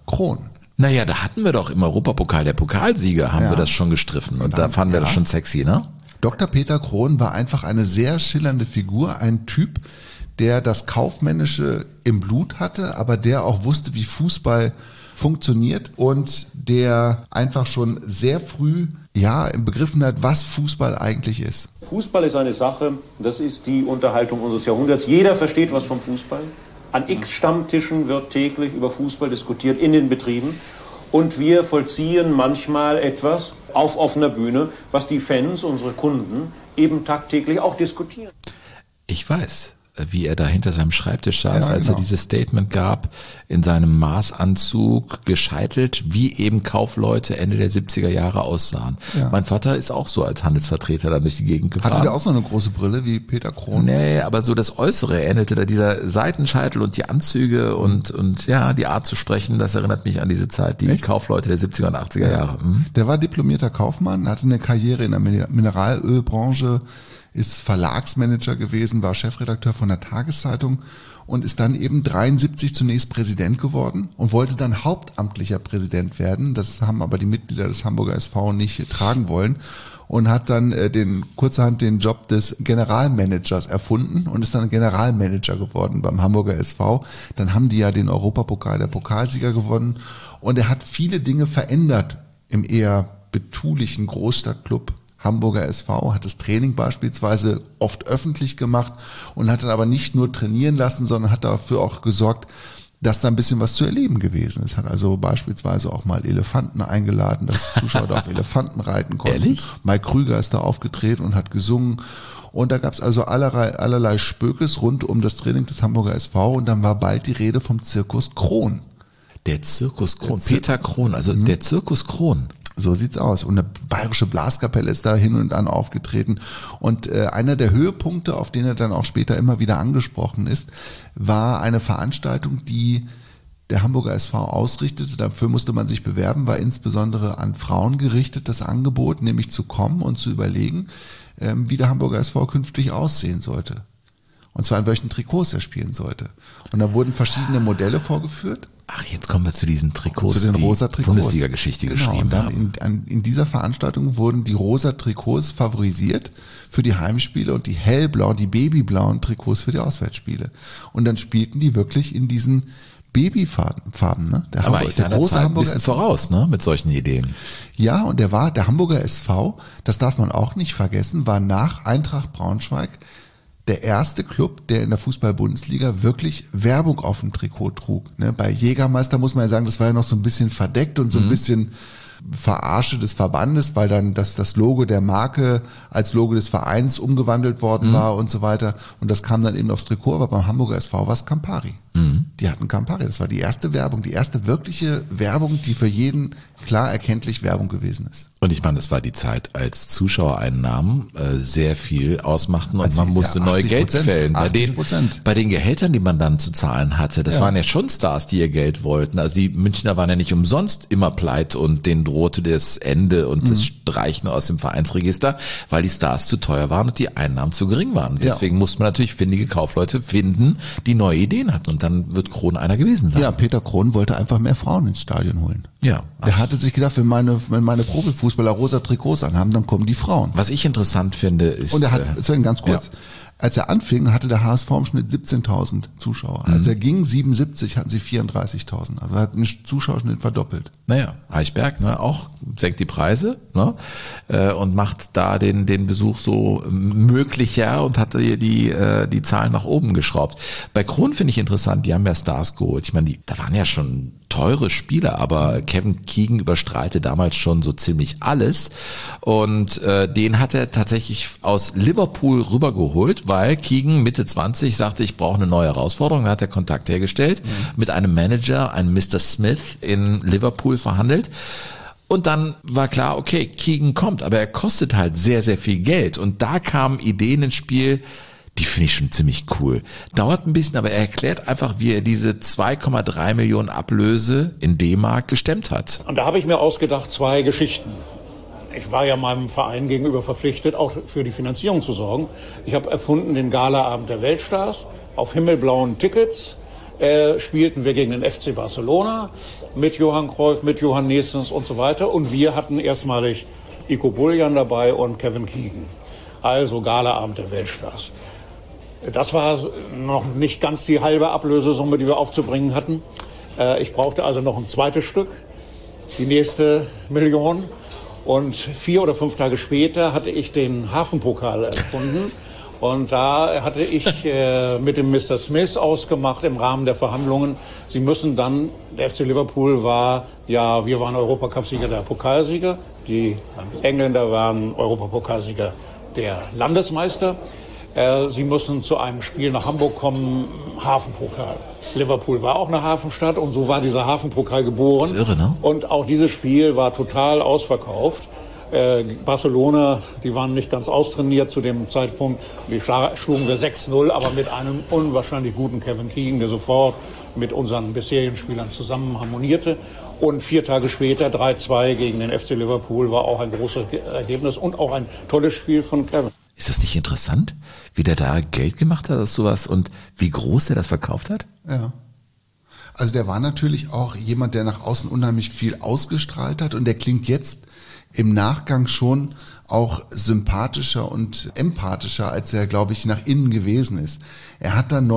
Krohn. Naja, da hatten wir doch im Europapokal, der Pokalsieger, haben wir das schon gestriffen. Und da fanden wir das schon sexy, ne? Dr. Peter Krohn war einfach eine sehr schillernde Figur, ein Typ, der das Kaufmännische im Blut hatte, aber der auch wusste, wie Fußball funktioniert und der einfach schon sehr früh begriffen hat, was Fußball eigentlich ist. Fußball ist eine Sache, das ist die Unterhaltung unseres Jahrhunderts. Jeder versteht was vom Fußball. An x Stammtischen wird täglich über Fußball diskutiert in den Betrieben. Und wir vollziehen manchmal etwas auf offener Bühne, was die Fans, unsere Kunden, eben tagtäglich auch diskutieren. Ich weiß, wie er da hinter seinem Schreibtisch saß, als er dieses Statement gab, in seinem Maßanzug, gescheitelt, wie eben Kaufleute Ende der 70er Jahre aussahen. Ja. Mein Vater ist auch so als Handelsvertreter dann durch die Gegend gefahren. Hatte der auch so eine große Brille wie Peter Krohn? Nee, aber so das Äußere ähnelte da dieser Seitenscheitel und die Anzüge und ja, die Art zu sprechen, das erinnert mich an diese Zeit, die Kaufleute der 70er und 80er Jahre. Der war diplomierter Kaufmann, hatte eine Karriere in der Mineralölbranche, ist Verlagsmanager gewesen, war Chefredakteur von der Tageszeitung und ist dann eben 73 zunächst Präsident geworden und wollte dann hauptamtlicher Präsident werden. Das haben aber die Mitglieder des Hamburger SV nicht tragen wollen und hat dann kurzerhand den Job des Generalmanagers erfunden und ist dann Generalmanager geworden beim Hamburger SV. Dann haben die ja den Europapokal, der Pokalsieger, gewonnen und er hat viele Dinge verändert im eher betulichen Großstadtclub Hamburger SV, hat das Training beispielsweise oft öffentlich gemacht und hat dann aber nicht nur trainieren lassen, sondern hat dafür auch gesorgt, dass da ein bisschen was zu erleben gewesen ist. Hat also beispielsweise auch mal Elefanten eingeladen, dass Zuschauer da auf Elefanten reiten konnten. Ehrlich? Mike Krüger ist da aufgetreten und hat gesungen. Und da gab es also allerlei Spökes rund um das Training des Hamburger SV und dann war bald die Rede vom Zirkus Krohn. Der Zirkus Krohn, Peter Krohn, also der Zirkus Krohn. So sieht's aus. Und eine bayerische Blaskapelle ist da hin und an aufgetreten. Und einer der Höhepunkte, auf den er dann auch später immer wieder angesprochen ist, war eine Veranstaltung, die der Hamburger SV ausrichtete. Dafür musste man sich bewerben, war insbesondere an Frauen gerichtet, das Angebot, nämlich zu kommen und zu überlegen, wie der Hamburger SV künftig aussehen sollte. Und zwar in welchen Trikots er spielen sollte. Und da wurden verschiedene Modelle vorgeführt. Ach, jetzt kommen wir zu diesen Trikots, zu den rosa Trikots, die Bundesliga-Geschichte geschrieben und dann haben. In dieser Veranstaltung wurden die rosa Trikots favorisiert für die Heimspiele und die hellblauen, die babyblauen Trikots für die Auswärtsspiele. Und dann spielten die wirklich in diesen Babyfarben, ne? Aber ich der große Hamburger ein bisschen voraus, ne? Mit solchen Ideen. Ja, und der Hamburger SV, das darf man auch nicht vergessen, war nach Eintracht Braunschweig der erste Club, der in der Fußball-Bundesliga wirklich Werbung auf dem Trikot trug. Ne? Bei Jägermeister muss man ja sagen, das war ja noch so ein bisschen verdeckt und so ein bisschen Verarsche des Verbandes, weil dann das Logo der Marke als Logo des Vereins umgewandelt worden war und so weiter. Und das kam dann eben aufs Trikot, aber beim Hamburger SV war es Campari. Die hatten Campari. Das war die erste Werbung, die erste wirkliche Werbung, die für jeden klar erkenntlich Werbung gewesen ist. Und ich meine, das war die Zeit, als Zuschauereinnahmen sehr viel ausmachten und man musste neue Geld fällen. Bei den Gehältern, die man dann zu zahlen hatte, das waren ja schon Stars, die ihr Geld wollten. Also die Münchner waren ja nicht umsonst immer pleite und denen drohte das Ende und das Streichen aus dem Vereinsregister, weil die Stars zu teuer waren und die Einnahmen zu gering waren. Und deswegen musste man natürlich findige Kaufleute finden, die neue Ideen hatten. Und dann wird Krohn einer gewesen sein. Ja, Peter Krohn wollte einfach mehr Frauen ins Stadion holen. Ja. Der hatte sich gedacht, wenn meine Profifußballer rosa Trikots anhaben, dann kommen die Frauen. Was ich interessant finde, ist... Und er hat, Sven, ganz kurz, als er anfing, hatte der HSV im Schnitt 17.000 Zuschauer. Als er ging, 77, hatten sie 34.000. Also er hat den Zuschauerschnitt verdoppelt. Naja, Eichberg, ne, auch senkt die Preise, ne, und macht da den Besuch so möglicher und hat die Zahlen nach oben geschraubt. Bei Krohn finde ich interessant, die haben ja Stars geholt. Ich meine, da waren ja schon teure Spieler, aber Kevin Keegan überstrahlte damals schon so ziemlich alles und den hat er tatsächlich aus Liverpool rübergeholt, weil Keegan Mitte 20 sagte, ich brauche eine neue Herausforderung. Da hat er Kontakt hergestellt, mit einem Manager, einem Mr. Smith in Liverpool verhandelt. Und dann war klar, okay, Keegan kommt, aber er kostet halt sehr, sehr viel Geld. Und da kamen Ideen ins Spiel, die finde ich schon ziemlich cool. Dauert ein bisschen, aber er erklärt einfach, wie er diese 2,3 Millionen Ablöse in D-Mark gestemmt hat. Und da habe ich mir ausgedacht, 2 Geschichten. Ich war ja meinem Verein gegenüber verpflichtet, auch für die Finanzierung zu sorgen. Ich habe erfunden den Galaabend der Weltstars auf himmelblauen Tickets. spielten wir gegen den FC Barcelona mit Johann Cruyff, mit Johann Neesens und so weiter. Und wir hatten erstmalig Iko Buljan dabei und Kevin Keegan. Also Galaabend der Weltstars. Das war noch nicht ganz die halbe Ablösesumme, die wir aufzubringen hatten. Ich brauchte also noch ein zweites Stück, die nächste Million. Und 4 oder 5 Tage später hatte ich den Hafenpokal erfunden. Und da hatte ich mit dem Mr. Smith ausgemacht im Rahmen der Verhandlungen. Sie müssen dann, der FC Liverpool war, ja, wir waren Europacup-Sieger, der Pokalsieger. Die Engländer waren Europapokalsieger, der Landesmeister. Sie müssen zu einem Spiel nach Hamburg kommen, Hafenpokal. Liverpool war auch eine Hafenstadt und so war dieser Hafenpokal geboren. Das ist irre, ne? Und auch dieses Spiel war total ausverkauft. Barcelona, die waren nicht ganz austrainiert zu dem Zeitpunkt. Die schlugen wir 6-0, aber mit einem unwahrscheinlich guten Kevin Keegan, der sofort mit unseren bisherigen Spielern zusammen harmonierte. Und 4 Tage später 3-2 gegen den FC Liverpool war auch ein großes Ergebnis und auch ein tolles Spiel von Kevin. Ist das nicht interessant, wie der da Geld gemacht hat aus sowas und wie groß er das verkauft hat? Ja. Also der war natürlich auch jemand, der nach außen unheimlich viel ausgestrahlt hat und der klingt jetzt im Nachgang schon auch sympathischer und empathischer, als er, glaube ich, nach innen gewesen ist. Er hat dann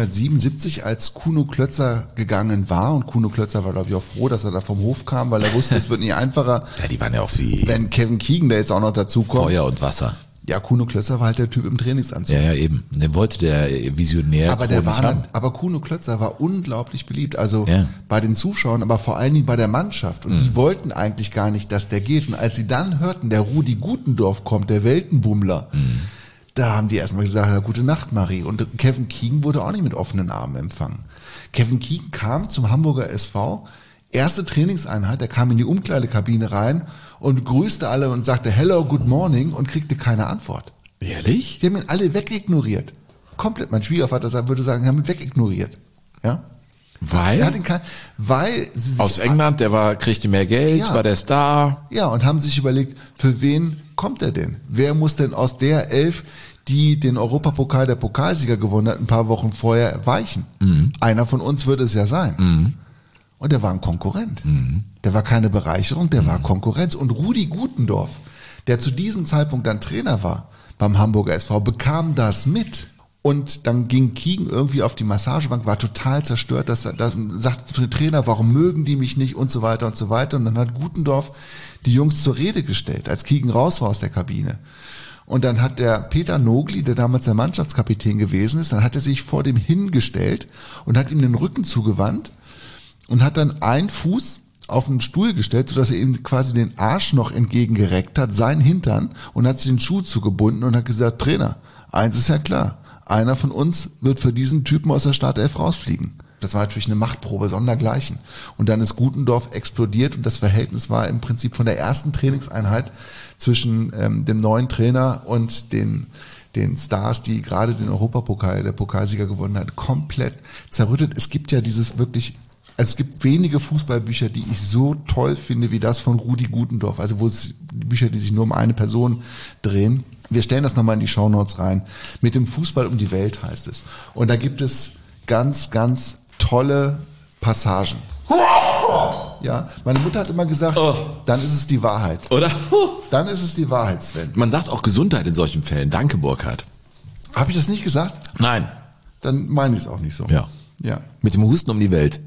1977, als Kuno Klötzer gegangen war, und Kuno Klötzer war, glaube ich, auch froh, dass er da vom Hof kam, weil er wusste, es wird nicht einfacher. Ja, die waren ja auch wie wenn Kevin Keegan da jetzt auch noch dazu kommt. Feuer und Wasser. Ja, Kuno Klötzer war halt der Typ im Trainingsanzug. Ja, eben. Den wollte der Visionär aber der nicht haben. Aber Kuno Klötzer war unglaublich beliebt. Also ja. Bei den Zuschauern, aber vor allen Dingen bei der Mannschaft. Und die wollten eigentlich gar nicht, dass der geht. Und als sie dann hörten, der Rudi Gutendorf kommt, der Weltenbummler, da haben die erstmal gesagt, ja, gute Nacht, Marie. Und Kevin Keegan wurde auch nicht mit offenen Armen empfangen. Kevin Keegan kam zum Hamburger SV, erste Trainingseinheit, der kam in die Umkleidekabine rein und grüßte alle und sagte Hello, good morning und kriegte keine Antwort. Ehrlich? Die haben ihn alle wegignoriert. Komplett. Mein Schwiegervater würde sagen, haben ihn wegignoriert. Ja? Weil? Er hat ihn weil sie sich aus England, kriegte mehr Geld, Ja. war der Star. Ja, und haben sich überlegt, für wen kommt er denn? Wer muss denn aus der 11, die den Europapokal der Pokalsieger gewonnen hat, ein paar Wochen vorher weichen? Einer von uns wird es ja sein. Und der war ein Konkurrent. Der war keine Bereicherung, der war Konkurrenz. Und Rudi Gutendorf, der zu diesem Zeitpunkt dann Trainer war beim Hamburger SV, bekam das mit. Und dann ging Keegan irgendwie auf die Massagebank, war total zerstört. Da sagte der Trainer, warum mögen die mich nicht und so weiter und so weiter. Und dann hat Gutendorf die Jungs zur Rede gestellt, als Keegan raus war aus der Kabine. Und dann hat der Peter Nogli, der damals der Mannschaftskapitän gewesen ist, dann hat er sich vor dem hingestellt und hat ihm den Rücken zugewandt und hat dann einen Fuß auf den Stuhl gestellt, sodass er ihm quasi den Arsch noch entgegengereckt hat, seinen Hintern, und hat sich den Schuh zugebunden und hat gesagt, Trainer, eins ist ja klar, einer von uns wird für diesen Typen aus der Startelf rausfliegen. Das war natürlich eine Machtprobe sondergleichen. Und dann ist Gutendorf explodiert und das Verhältnis war im Prinzip von der ersten Trainingseinheit zwischen dem neuen Trainer und den Stars, die gerade den Europapokal, der Pokalsieger gewonnen hat, komplett zerrüttet. Es gibt ja es gibt wenige Fußballbücher, die ich so toll finde wie das von Rudi Gutendorf. Also Bücher, die sich nur um eine Person drehen. Wir stellen das nochmal in die Shownotes rein. Mit dem Fußball um die Welt heißt es. Und da gibt es ganz, ganz tolle Passagen. Ja, meine Mutter hat immer gesagt, dann ist es die Wahrheit. Oder? Dann ist es die Wahrheit, Sven. Man sagt auch Gesundheit in solchen Fällen. Danke, Burkhard. Habe ich das nicht gesagt? Nein. Dann meine ich es auch nicht so. Ja. Mit dem Husten um die Welt.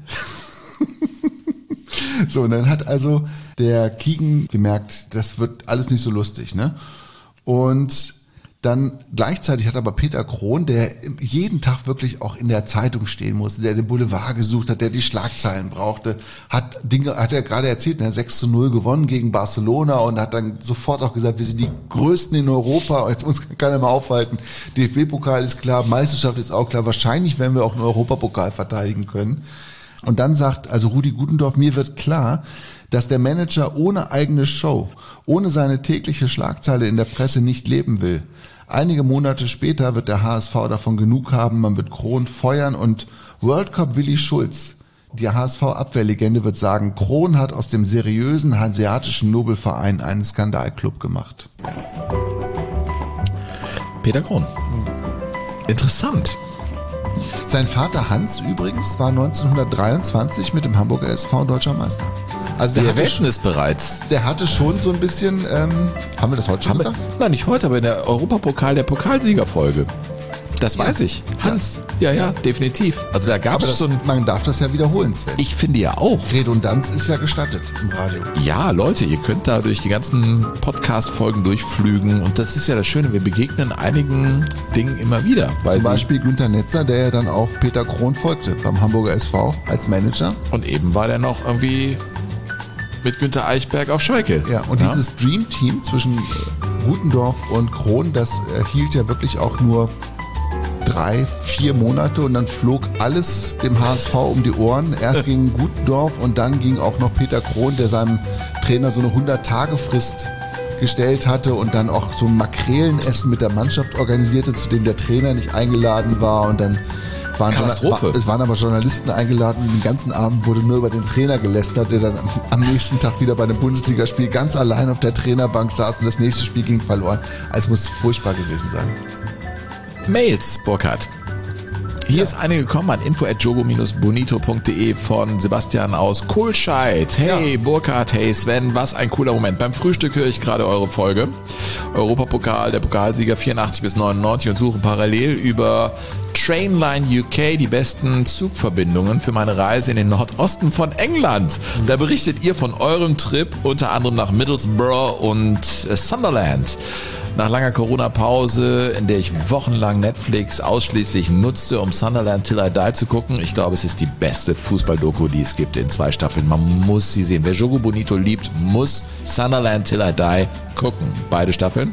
So, und dann hat also der Keegan gemerkt, das wird alles nicht so lustig, ne? Und dann gleichzeitig hat aber Peter Krohn, der jeden Tag wirklich auch in der Zeitung stehen musste, der den Boulevard gesucht hat, der die Schlagzeilen brauchte, hat er gerade erzählt, 6-0 gewonnen gegen Barcelona und hat dann sofort auch gesagt, wir sind die Größten in Europa, und jetzt muss keiner mehr aufhalten. DFB-Pokal ist klar, Meisterschaft ist auch klar, wahrscheinlich werden wir auch einen Europapokal verteidigen können. Und dann sagt also Rudi Gutendorf, mir wird klar, dass der Manager ohne eigene Show, ohne seine tägliche Schlagzeile in der Presse nicht leben will. Einige Monate später wird der HSV davon genug haben, man wird Krohn feuern und World Cup Willi Schulz, die HSV-Abwehrlegende, wird sagen, Krohn hat aus dem seriösen hanseatischen Nobelverein einen Skandalclub gemacht. Peter Krohn. Interessant. Sein Vater Hans übrigens war 1923 mit dem Hamburger SV deutscher Meister. Also Wir erwähnten es bereits. Der hatte schon so ein bisschen, haben wir das heute schon gesagt? Nein, nicht heute, aber in der Europapokal der Pokalsiegerfolge. Das weiß ich. Hans. Ja, definitiv. Also da gab es so ein... Man darf das ja wiederholen, Sven. Ich finde ja auch. Redundanz ist ja gestattet im Radio. Ja, Leute, ihr könnt da durch die ganzen Podcast-Folgen durchflügen und das ist ja das Schöne, wir begegnen einigen Dingen immer wieder. Zum Beispiel Günther Netzer, der ja dann auf Peter Krohn folgte beim Hamburger SV als Manager. Und eben war der noch irgendwie mit Günther Eichberg auf Schalke. Ja, und dieses Dream-Team zwischen Gutendorf und Krohn, das hielt ja wirklich auch nur 3-4 Monate und dann flog alles dem HSV um die Ohren. Erst ging Gutendorf und dann ging auch noch Peter Krohn, der seinem Trainer so eine 100-Tage-Frist gestellt hatte und dann auch so ein Makrelenessen mit der Mannschaft organisierte, zu dem der Trainer nicht eingeladen war und dann es waren aber Journalisten eingeladen und den ganzen Abend wurde nur über den Trainer gelästert, der dann am nächsten Tag wieder bei einem Bundesligaspiel ganz allein auf der Trainerbank saß und das nächste Spiel ging verloren. Also es muss furchtbar gewesen sein. Mails, Burkhard. Hier ist eine gekommen an info@jogo-bonito.de von Sebastian aus Kohlscheid. Hey Burkhard, hey Sven, was ein cooler Moment. Beim Frühstück höre ich gerade eure Folge. Europapokal, der Pokalsieger 84 bis 99 und suche parallel über Trainline UK die besten Zugverbindungen für meine Reise in den Nordosten von England. Da berichtet ihr von eurem Trip unter anderem nach Middlesbrough und Sunderland. Nach langer Corona-Pause, in der ich wochenlang Netflix ausschließlich nutzte, um Sunderland Till I Die zu gucken. Ich glaube, es ist die beste Fußball-Doku, die es gibt in 2 Staffeln. Man muss sie sehen. Wer Jogo Bonito liebt, muss Sunderland Till I Die gucken. Beide Staffeln.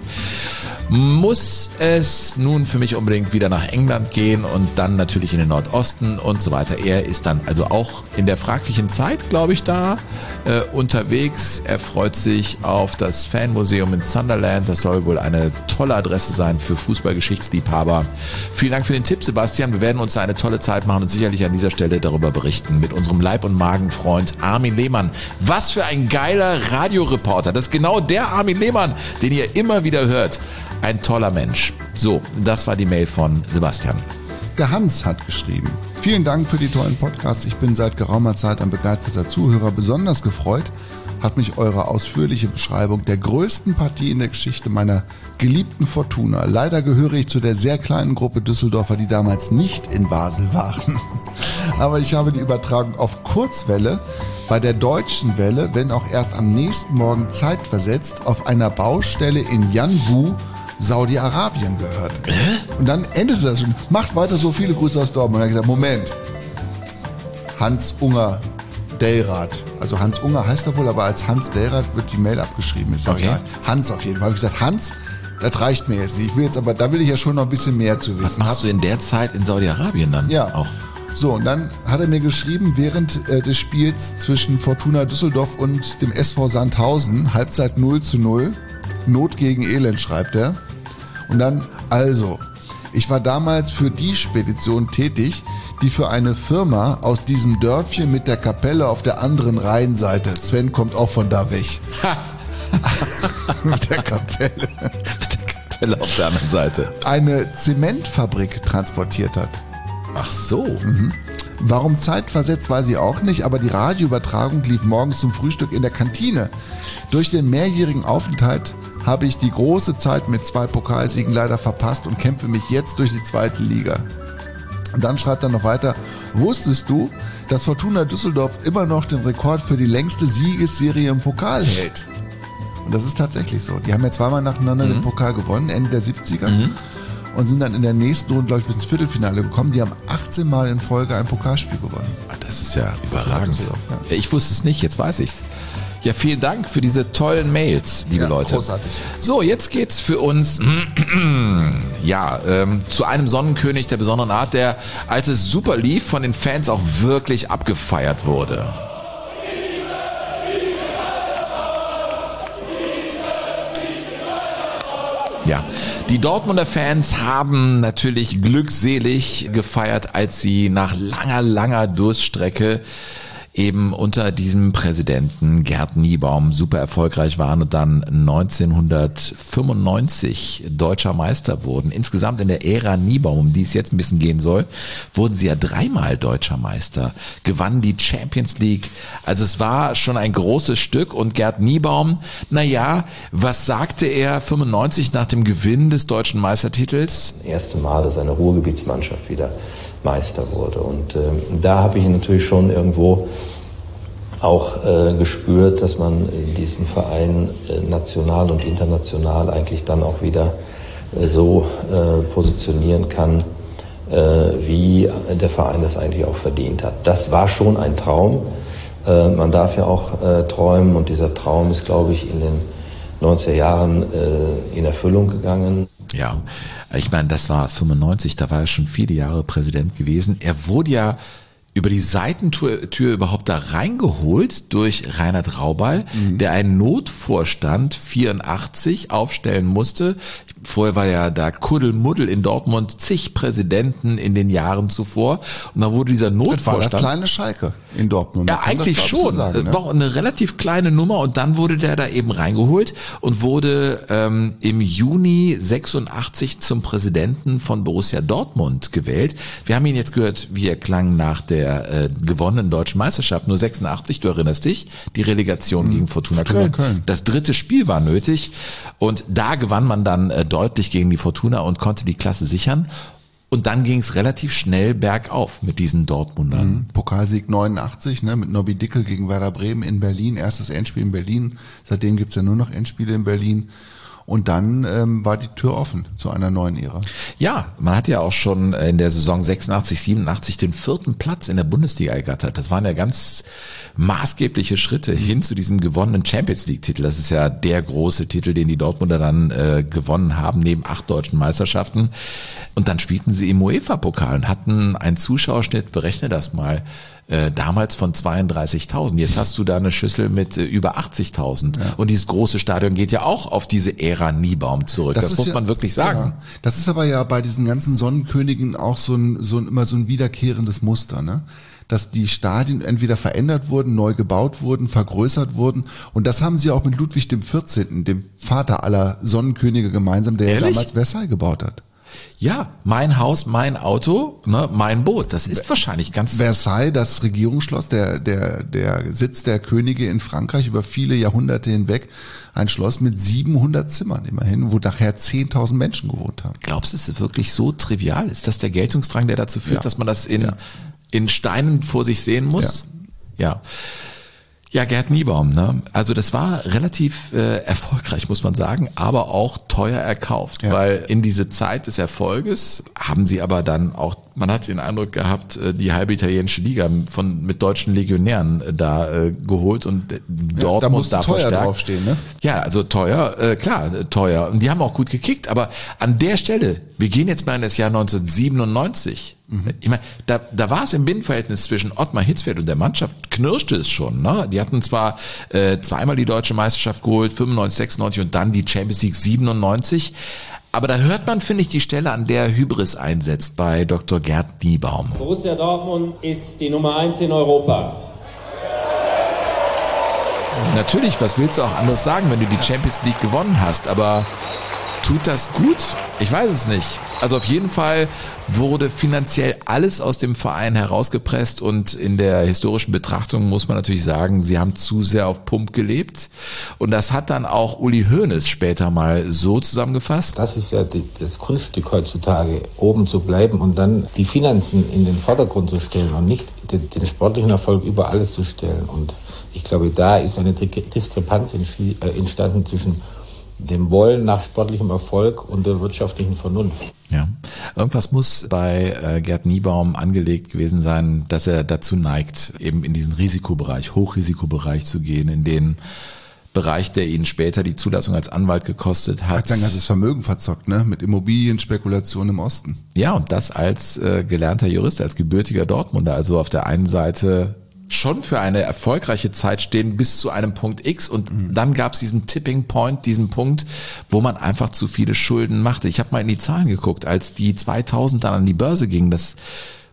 Muss es nun für mich unbedingt wieder nach England gehen und dann natürlich in den Nordosten und so weiter. Er ist dann also auch in der fraglichen Zeit, glaube ich, da unterwegs. Er freut sich auf das Fanmuseum in Sunderland. Das soll wohl eine tolle Adresse sein für Fußballgeschichtsliebhaber. Vielen Dank für den Tipp, Sebastian. Wir werden uns da eine tolle Zeit machen und sicherlich an dieser Stelle darüber berichten mit unserem Leib- und Magenfreund Armin Lehmann. Was für ein geiler Radioreporter. Das ist genau der Armin Lehmann, den ihr immer wieder hört. Ein toller Mensch. So, das war die Mail von Sebastian. Der Hans hat geschrieben: Vielen Dank für die tollen Podcasts. Ich bin seit geraumer Zeit ein begeisterter Zuhörer. Besonders gefreut hat mich eure ausführliche Beschreibung der größten Partie in der Geschichte meiner geliebten Fortuna. Leider gehöre ich zu der sehr kleinen Gruppe Düsseldorfer, die damals nicht in Basel waren. Aber ich habe die Übertragung auf Kurzwelle bei der Deutschen Welle, wenn auch erst am nächsten Morgen zeitversetzt, auf einer Baustelle in Yanbu, Saudi-Arabien gehört. Und dann endete das schon. Macht weiter so, viele Grüße aus Dortmund. Und er hat gesagt, Moment. Hans Unger Dellrath. Also Hans Unger heißt er wohl, aber als Hans Dellrath wird die Mail abgeschrieben. Ist okay. Hans auf jeden Fall. Ich habe gesagt, Hans, das reicht mir jetzt nicht. Ich will jetzt aber, da will ich ja schon noch ein bisschen mehr zu wissen. Was machst du in der Zeit in Saudi-Arabien dann? Ja. Auch. So, und dann hat er mir geschrieben, während des Spiels zwischen Fortuna Düsseldorf und dem SV Sandhausen, Halbzeit 0:0, Not gegen Elend, schreibt er. Und dann, also, ich war damals für die Spedition tätig, die für eine Firma aus diesem Dörfchen mit der Kapelle auf der anderen Rheinseite, Sven kommt auch von da weg, mit der Kapelle. Mit der Kapelle auf der anderen Seite. Eine Zementfabrik transportiert hat. Ach so. Warum zeitversetzt, weiß ich auch nicht, aber die Radioübertragung lief morgens zum Frühstück in der Kantine. Durch den mehrjährigen Aufenthalt habe ich die große Zeit mit 2 Pokalsiegen leider verpasst und kämpfe mich jetzt durch die 2. Liga. Und dann schreibt er noch weiter: Wusstest du, dass Fortuna Düsseldorf immer noch den Rekord für die längste Siegesserie im Pokal hält? Und das ist tatsächlich so. Die haben ja 2-mal nacheinander den Pokal gewonnen, Ende der 70er. Und sind dann in der nächsten Runde, glaube ich, bis ins Viertelfinale gekommen. Die haben 18 Mal in Folge ein Pokalspiel gewonnen. Das ist ja überragend. Ja. Ich wusste es nicht, jetzt weiß ich's. Ja, vielen Dank für diese tollen Mails, liebe Leute. Großartig. So, jetzt geht's für uns zu einem Sonnenkönig der besonderen Art, der, als es super lief, von den Fans auch wirklich abgefeiert wurde. Ja, die Dortmunder Fans haben natürlich glückselig gefeiert, als sie nach langer Durststrecke eben unter diesem Präsidenten Gerd Niebaum super erfolgreich waren und dann 1995 deutscher Meister wurden. Insgesamt in der Ära Niebaum, um die es jetzt ein bisschen gehen soll, wurden sie ja 3-mal deutscher Meister, gewannen die Champions League. Also es war schon ein großes Stück und Gerd Niebaum, naja, was sagte er 95 nach dem Gewinn des deutschen Meistertitels? Das erste Mal, dass eine Ruhrgebietsmannschaft wieder Meister wurde. Und da habe ich natürlich schon irgendwo auch gespürt, dass man diesen Verein national und international eigentlich dann auch wieder so positionieren kann, wie der Verein das eigentlich auch verdient hat. Das war schon ein Traum. Man darf ja auch träumen und dieser Traum ist, glaube ich, in den 90er Jahren in Erfüllung gegangen. Ja, ich meine, das war 95, da war er schon viele Jahre Präsident gewesen. Er wurde ja über die Seitentür überhaupt da reingeholt durch Reinhard Raubal, der einen Notvorstand 84 aufstellen musste. Vorher war ja da Kuddelmuddel in Dortmund, zig Präsidenten in den Jahren zuvor. Und da wurde dieser Notvorstand... Das war der kleine Schalke in Dortmund. Ja, eigentlich schon. Sagen, ne? War eine relativ kleine Nummer und dann wurde der da eben reingeholt und wurde im Juni 86 zum Präsidenten von Borussia Dortmund gewählt. Wir haben ihn jetzt gehört, wie er klang nach der gewonnenen deutschen Meisterschaft. Nur 86, du erinnerst dich, die Relegation gegen Fortuna Köln. Das 3. Spiel war nötig und da gewann man dann deutlich gegen die Fortuna und konnte die Klasse sichern. Und dann ging es relativ schnell bergauf mit diesen Dortmundern. Pokalsieg 89, ne, mit Nobby Dickel gegen Werder Bremen in Berlin. Erstes Endspiel in Berlin. Seitdem gibt's ja nur noch Endspiele in Berlin. Und dann war die Tür offen zu einer neuen Ära. Ja, man hat ja auch schon in der Saison 86, 87 den 4. Platz in der Bundesliga ergattert. Das waren ja ganz maßgebliche Schritte hin zu diesem gewonnenen Champions League-Titel. Das ist ja der große Titel, den die Dortmunder dann gewonnen haben, neben 8 deutschen Meisterschaften. Und dann spielten sie im UEFA-Pokal und hatten einen Zuschauerschnitt, berechne das mal, damals von 32.000. Jetzt hast du da eine Schüssel mit über 80.000. Ja. Und dieses große Stadion geht ja auch auf diese Ära Niebaum zurück. Das muss man wirklich sagen. Ja, das ist aber ja bei diesen ganzen Sonnenkönigen auch immer so ein wiederkehrendes Muster, ne? Dass die Stadien entweder verändert wurden, neu gebaut wurden, vergrößert wurden. Und das haben sie auch mit Ludwig XIV., dem Vater aller Sonnenkönige, gemeinsam, der ja damals Versailles gebaut hat. Ja, mein Haus, mein Auto, ne, mein Boot. Das ist wahrscheinlich ganz... Versailles, das Regierungsschloss, der Sitz der Könige in Frankreich über viele Jahrhunderte hinweg. Ein Schloss mit 700 Zimmern immerhin, wo nachher 10.000 Menschen gewohnt haben. Glaubst du, es ist wirklich so trivial? Ist das der Geltungsdrang, der dazu führt, dass man das in Steinen vor sich sehen muss? Ja. Ja, Gerd Niebaum, ne? Also das war relativ erfolgreich, muss man sagen, aber auch teuer erkauft, weil in diese Zeit des Erfolges haben sie aber dann auch, man hat den Eindruck gehabt, die halbe italienische Liga mit deutschen Legionären da geholt und Dortmund da muss da teuer verstärkt. Draufstehen, ne? Ja, also teuer, klar, teuer. Und die haben auch gut gekickt, aber an der Stelle, wir gehen jetzt mal in das Jahr 1997. Ich meine, da war es im Binnenverhältnis zwischen Ottmar Hitzfeld und der Mannschaft, knirschte es schon. Ne? Die hatten zwar zweimal die deutsche Meisterschaft geholt, 95, 96 und dann die Champions League 97. Aber da hört man, finde ich, die Stelle, an der Hybris einsetzt bei Dr. Gerd Niebaum. Borussia Dortmund ist die Nummer 1 in Europa. Natürlich, was willst du auch anderes sagen, wenn du die Champions League gewonnen hast, aber tut das gut? Ich weiß es nicht. Also auf jeden Fall wurde finanziell alles aus dem Verein herausgepresst und in der historischen Betrachtung muss man natürlich sagen, sie haben zu sehr auf Pump gelebt und das hat dann auch Uli Hoeneß später mal so zusammengefasst. Das ist ja das Kunststück heutzutage, oben zu bleiben und dann die Finanzen in den Vordergrund zu stellen und nicht den sportlichen Erfolg über alles zu stellen. Und ich glaube, da ist eine Diskrepanz entstanden zwischen dem Wollen nach sportlichem Erfolg und der wirtschaftlichen Vernunft. Ja, irgendwas muss bei Gerd Niebaum angelegt gewesen sein, dass er dazu neigt, eben in diesen Risikobereich, Hochrisikobereich zu gehen, in den Bereich, der ihn später die Zulassung als Anwalt gekostet hat. Hat sein ganzes Vermögen verzockt, ne? Mit Immobilienspekulation im Osten. Ja, und das als gelernter Jurist, als gebürtiger Dortmunder. Also auf der einen Seite schon für eine erfolgreiche Zeit stehen bis zu einem Punkt X und dann gab es diesen Tipping Point, diesen Punkt, wo man einfach zu viele Schulden machte. Ich habe mal in die Zahlen geguckt, als die 2000 dann an die Börse gingen, das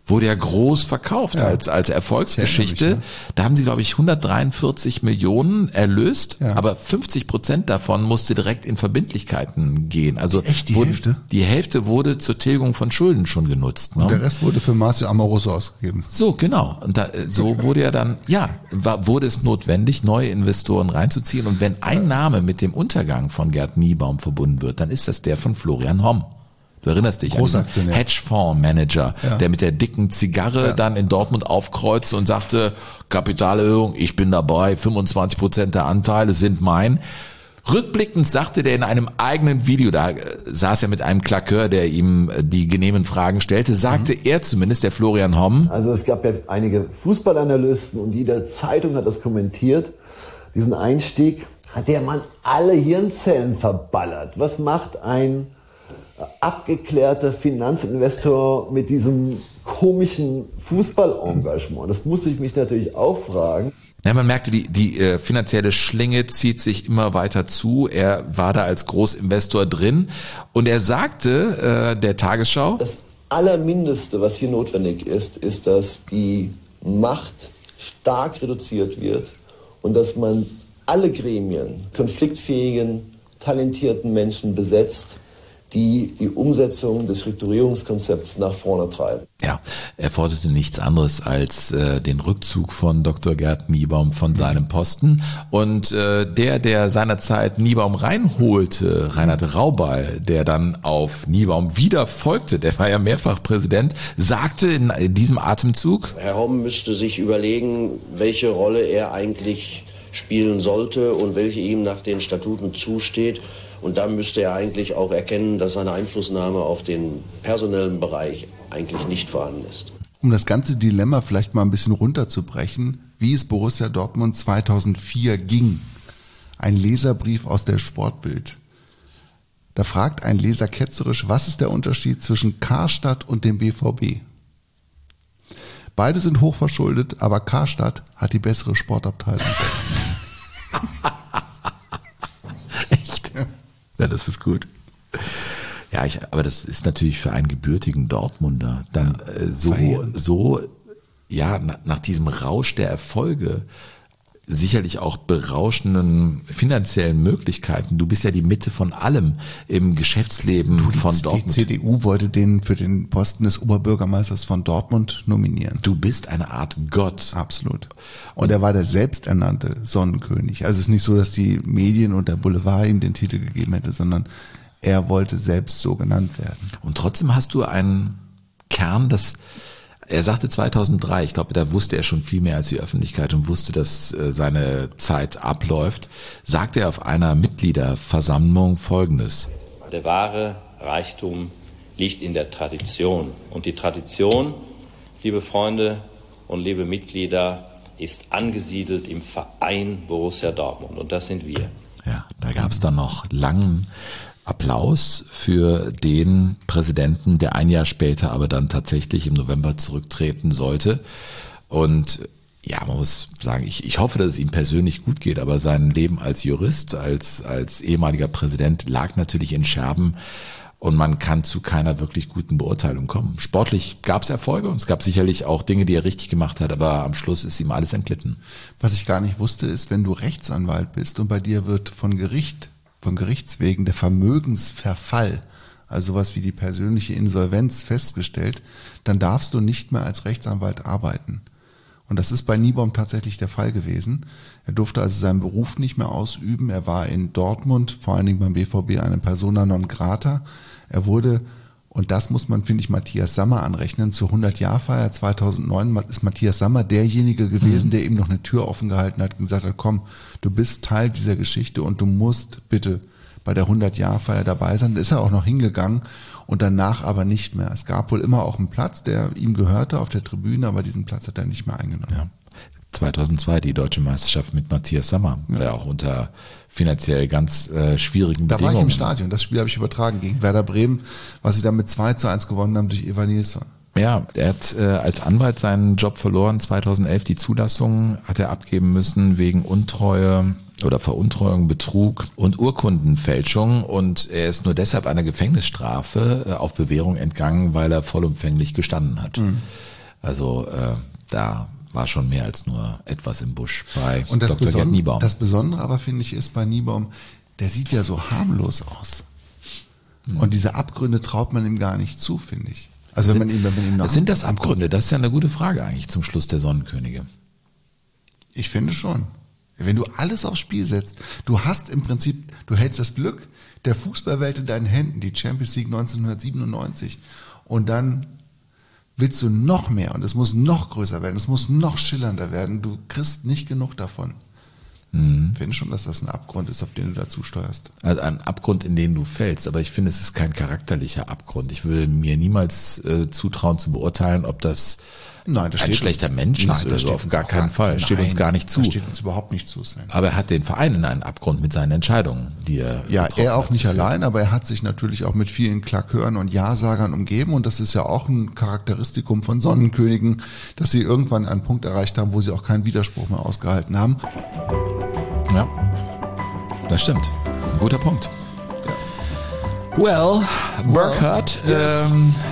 wurde ja groß verkauft als Erfolgsgeschichte. Da haben sie, glaube ich, 143 Millionen erlöst, aber 50% davon musste direkt in Verbindlichkeiten gehen. Also echt die Hälfte? Die Hälfte wurde zur Tilgung von Schulden schon genutzt. Und der Rest wurde für Marcio Amoroso ausgegeben. So, genau. Und so wurde ja dann, wurde es notwendig, neue Investoren reinzuziehen. Und wenn ein Name mit dem Untergang von Gerd Niebaum verbunden wird, dann ist das der von Florian Homm. Du erinnerst dich an den Hedgefondsmanager, der mit der dicken Zigarre dann in Dortmund aufkreuzte und sagte, Kapitalerhöhung, ich bin dabei, 25% der Anteile sind mein. Rückblickend sagte der in einem eigenen Video, da saß er mit einem Klakeur, der ihm die genehmen Fragen stellte, sagte er zumindest, der Florian Homm. Also es gab ja einige Fußballanalysten und jede Zeitung hat das kommentiert. Diesen Einstieg hat der Mann alle Hirnzellen verballert. Was macht ein abgeklärter Finanzinvestor mit diesem komischen Fußballengagement? Das muss ich mich natürlich auch fragen. Ja, man merkte, die finanzielle Schlinge zieht sich immer weiter zu. Er war da als Großinvestor drin und er sagte der Tagesschau: Das Allermindeste, was hier notwendig ist, dass die Macht stark reduziert wird und dass man alle Gremien, konfliktfähigen, talentierten Menschen besetzt, die die Umsetzung des Strukturierungskonzepts nach vorne treiben. Ja, er forderte nichts anderes als den Rückzug von Dr. Gerd Niebaum von seinem Posten. Und der seinerzeit Niebaum reinholte, Reinhard Raubal, der dann auf Niebaum wieder folgte, der war ja mehrfach Präsident, sagte in diesem Atemzug: Herr Homm müsste sich überlegen, welche Rolle er eigentlich spielen sollte und welche ihm nach den Statuten zusteht. Und dann müsste er eigentlich auch erkennen, dass seine Einflussnahme auf den personellen Bereich eigentlich nicht vorhanden ist. Um das ganze Dilemma vielleicht mal ein bisschen runterzubrechen, wie es Borussia Dortmund 2004 ging. Ein Leserbrief aus der Sportbild. Da fragt ein Leser ketzerisch, was ist der Unterschied zwischen Karstadt und dem BVB? Beide sind hochverschuldet, aber Karstadt hat die bessere Sportabteilung. Echt? Ja, das ist gut. Ja, aber das ist natürlich für einen gebürtigen Dortmunder dann nach diesem Rausch der Erfolge, sicherlich auch berauschenden finanziellen Möglichkeiten. Du bist ja die Mitte von allem im Geschäftsleben von Dortmund. Die CDU wollte den für den Posten des Oberbürgermeisters von Dortmund nominieren. Du bist eine Art Gott. Absolut. Und er war der selbsternannte Sonnenkönig. Also es ist nicht so, dass die Medien und der Boulevard ihm den Titel gegeben hätte, sondern er wollte selbst so genannt werden. Und trotzdem hast du einen Kern, er sagte 2003, ich glaube, da wusste er schon viel mehr als die Öffentlichkeit und wusste, dass seine Zeit abläuft, sagte er auf einer Mitgliederversammlung Folgendes: Der wahre Reichtum liegt in der Tradition. Und die Tradition, liebe Freunde und liebe Mitglieder, ist angesiedelt im Verein Borussia Dortmund. Und das sind wir. Ja, da gab es dann noch langen Applaus für den Präsidenten, der ein Jahr später aber dann tatsächlich im November zurücktreten sollte. Und ja, man muss sagen, ich hoffe, dass es ihm persönlich gut geht, aber sein Leben als Jurist, als ehemaliger Präsident lag natürlich in Scherben und man kann zu keiner wirklich guten Beurteilung kommen. Sportlich gab es Erfolge und es gab sicherlich auch Dinge, die er richtig gemacht hat, aber am Schluss ist ihm alles entglitten. Was ich gar nicht wusste, ist, wenn du Rechtsanwalt bist und bei dir wird von Gerichts wegen der Vermögensverfall, also sowas wie die persönliche Insolvenz festgestellt, dann darfst du nicht mehr als Rechtsanwalt arbeiten. Und das ist bei Niebaum tatsächlich der Fall gewesen. Er durfte also seinen Beruf nicht mehr ausüben. Er war in Dortmund, vor allen Dingen beim BVB, eine Persona non grata. Er wurde, und das muss man, finde ich, Matthias Sammer anrechnen, zur 100-Jahr-Feier 2009 ist Matthias Sammer derjenige gewesen, der ihm noch eine Tür offen gehalten hat und gesagt hat, komm, du bist Teil dieser Geschichte und du musst bitte bei der 100-Jahr-Feier dabei sein. Da ist er auch noch hingegangen und danach aber nicht mehr. Es gab wohl immer auch einen Platz, der ihm gehörte auf der Tribüne, aber diesen Platz hat er nicht mehr eingenommen. Ja. 2002 die Deutsche Meisterschaft mit Matthias Sammer, ja auch unter finanziell ganz schwierigen Bedingungen. Da war ich im Stadion, das Spiel habe ich übertragen gegen Werder Bremen, was sie dann mit 2:1 gewonnen haben durch Eva Nilsson. Ja, er hat als Anwalt seinen Job verloren. 2011 die Zulassung hat er abgeben müssen wegen Untreue oder Veruntreuung, Betrug und Urkundenfälschung. Und er ist nur deshalb einer Gefängnisstrafe auf Bewährung entgangen, weil er vollumfänglich gestanden hat. Also da war schon mehr als nur etwas im Busch bei Und das Dr. Gerd Niebaum. Das Besondere aber, finde ich, ist bei Niebaum, der sieht ja so harmlos aus. Und diese Abgründe traut man ihm gar nicht zu, finde ich. Also wenn man ihm noch sind das Abgründe? Das ist ja eine gute Frage eigentlich zum Schluss der Sonnenkönige. Ich finde schon. Wenn du alles aufs Spiel setzt, du hast im Prinzip, du hältst das Glück der Fußballwelt in deinen Händen, die Champions League 1997, und dann willst du noch mehr und es muss noch größer werden, es muss noch schillernder werden, du kriegst nicht genug davon. Ich finde schon, dass das ein Abgrund ist, auf den du dazu steuerst. Also ein Abgrund, in den du fällst, aber ich finde, es ist kein charakterlicher Abgrund. Ich würde mir niemals zutrauen zu beurteilen, ob das ein schlechter Mensch ist oder so, auf gar keinen Fall. Steht uns gar nicht zu. Das steht uns überhaupt nicht zu. Aber er hat den Verein in einen Abgrund mit seinen Entscheidungen, die er er auch nicht allein, aber er hat sich natürlich auch mit vielen Klakeuren und Ja-Sagern umgeben und das ist ja auch ein Charakteristikum von Sonnenkönigen, dass sie irgendwann einen Punkt erreicht haben, wo sie auch keinen Widerspruch mehr ausgehalten haben. Ja, das stimmt. Ein guter Punkt. Well, Burkhardt, yes.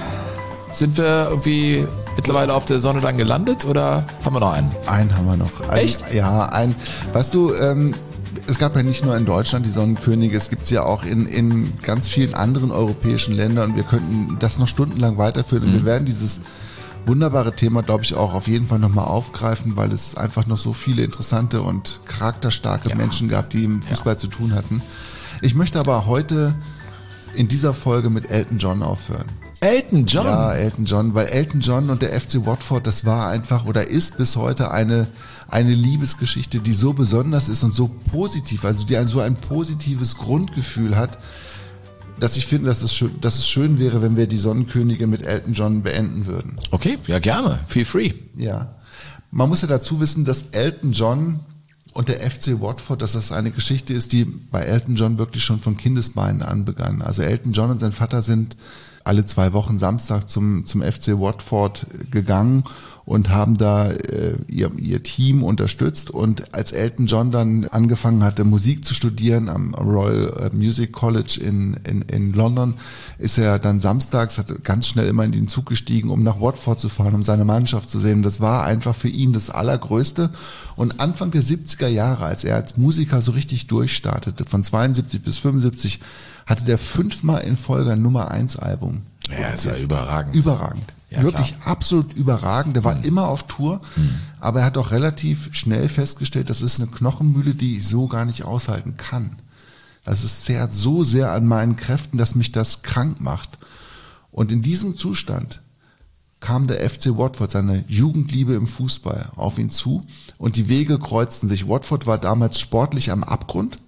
Sind wir irgendwie mittlerweile auf der Sonne dann gelandet oder haben wir noch einen? Einen haben wir noch. Echt? Ja, einen. Weißt du, es gab ja nicht nur in Deutschland die Sonnenkönige, es gibt es ja auch in ganz vielen anderen europäischen Ländern und wir könnten das noch stundenlang weiterführen und wir werden dieses wunderbare Thema, glaube ich, auch auf jeden Fall nochmal aufgreifen, weil es einfach noch so viele interessante und charakterstarke Menschen gab, die im Fußball zu tun hatten. Ich möchte aber heute in dieser Folge mit Elton John aufhören. Elton John? Ja, Elton John, weil Elton John und der FC Watford, das war einfach oder ist bis heute eine Liebesgeschichte, die so besonders ist und so positiv, also die so ein positives Grundgefühl hat, dass ich finde, dass es schön wäre, wenn wir die Sonnenkönige mit Elton John beenden würden. Okay, ja gerne, feel free. Ja, man muss ja dazu wissen, dass Elton John und der FC Watford, dass das eine Geschichte ist, die bei Elton John wirklich schon von Kindesbeinen an begann. Also Elton John und sein Vater sind alle 2 Wochen Samstag zum FC Watford gegangen und haben da ihr Team unterstützt. Und als Elton John dann angefangen hatte, Musik zu studieren am Royal Music College in London, ist er dann samstags, hat ganz schnell immer in den Zug gestiegen, um nach Watford zu fahren, um seine Mannschaft zu sehen. Das war einfach für ihn das Allergrößte. Und Anfang der 70er Jahre, als er als Musiker so richtig durchstartete, von 72 bis 75, hatte der 5-mal in Folge ein Nummer-1-Album. Ja, ist ja überragend. Überragend. Ja, wirklich klar. absolut überragend. Der war immer auf Tour, aber er hat auch relativ schnell festgestellt, das ist eine Knochenmühle, die ich so gar nicht aushalten kann. Also es zehrt so sehr an meinen Kräften, dass mich das krank macht. Und in diesem Zustand kam der FC Watford, seine Jugendliebe im Fußball, auf ihn zu und die Wege kreuzten sich. Watford war damals sportlich am Abgrund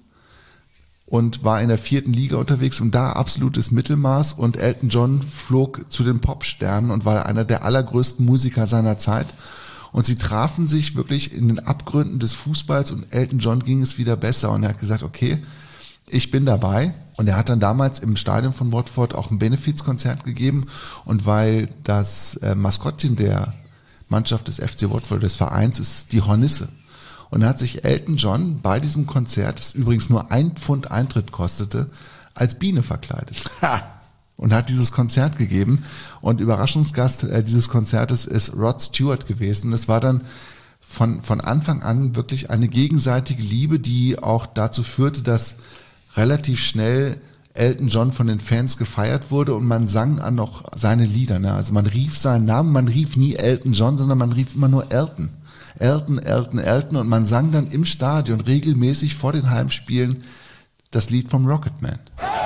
und war in der 4. Liga unterwegs und da absolutes Mittelmaß und Elton John flog zu den Popsternen und war einer der allergrößten Musiker seiner Zeit und sie trafen sich wirklich in den Abgründen des Fußballs und Elton John ging es wieder besser und er hat gesagt, okay, ich bin dabei und er hat dann damals im Stadion von Watford auch ein Benefizkonzert gegeben und weil das Maskottchen der Mannschaft des FC Watford, des Vereins, ist die Hornisse. Und da hat sich Elton John bei diesem Konzert, das übrigens nur 1 Pfund Eintritt kostete, als Biene verkleidet. Und hat dieses Konzert gegeben. Und Überraschungsgast dieses Konzertes ist Rod Stewart gewesen. Das war dann von Anfang an wirklich eine gegenseitige Liebe, die auch dazu führte, dass relativ schnell Elton John von den Fans gefeiert wurde und man sang dann noch seine Lieder. Ne? Also man rief seinen Namen, man rief nie Elton John, sondern man rief immer nur Elton. Elton, Elton, Elton und man sang dann im Stadion regelmäßig vor den Heimspielen das Lied vom Rocketman.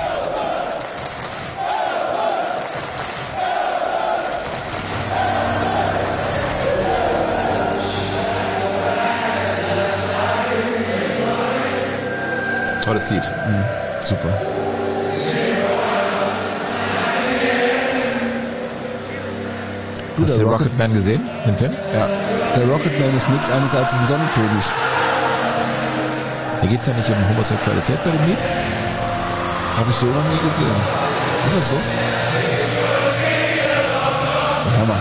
Tolles Lied. Super. Hast du den Rocketman gesehen, den Film? Ja. Der Rocketman ist nichts anderes als ein Sonnenkönig. Da geht es ja nicht um Homosexualität bei dem Lied? Habe ich so noch nie gesehen. Ist das so? Ja, Hammer.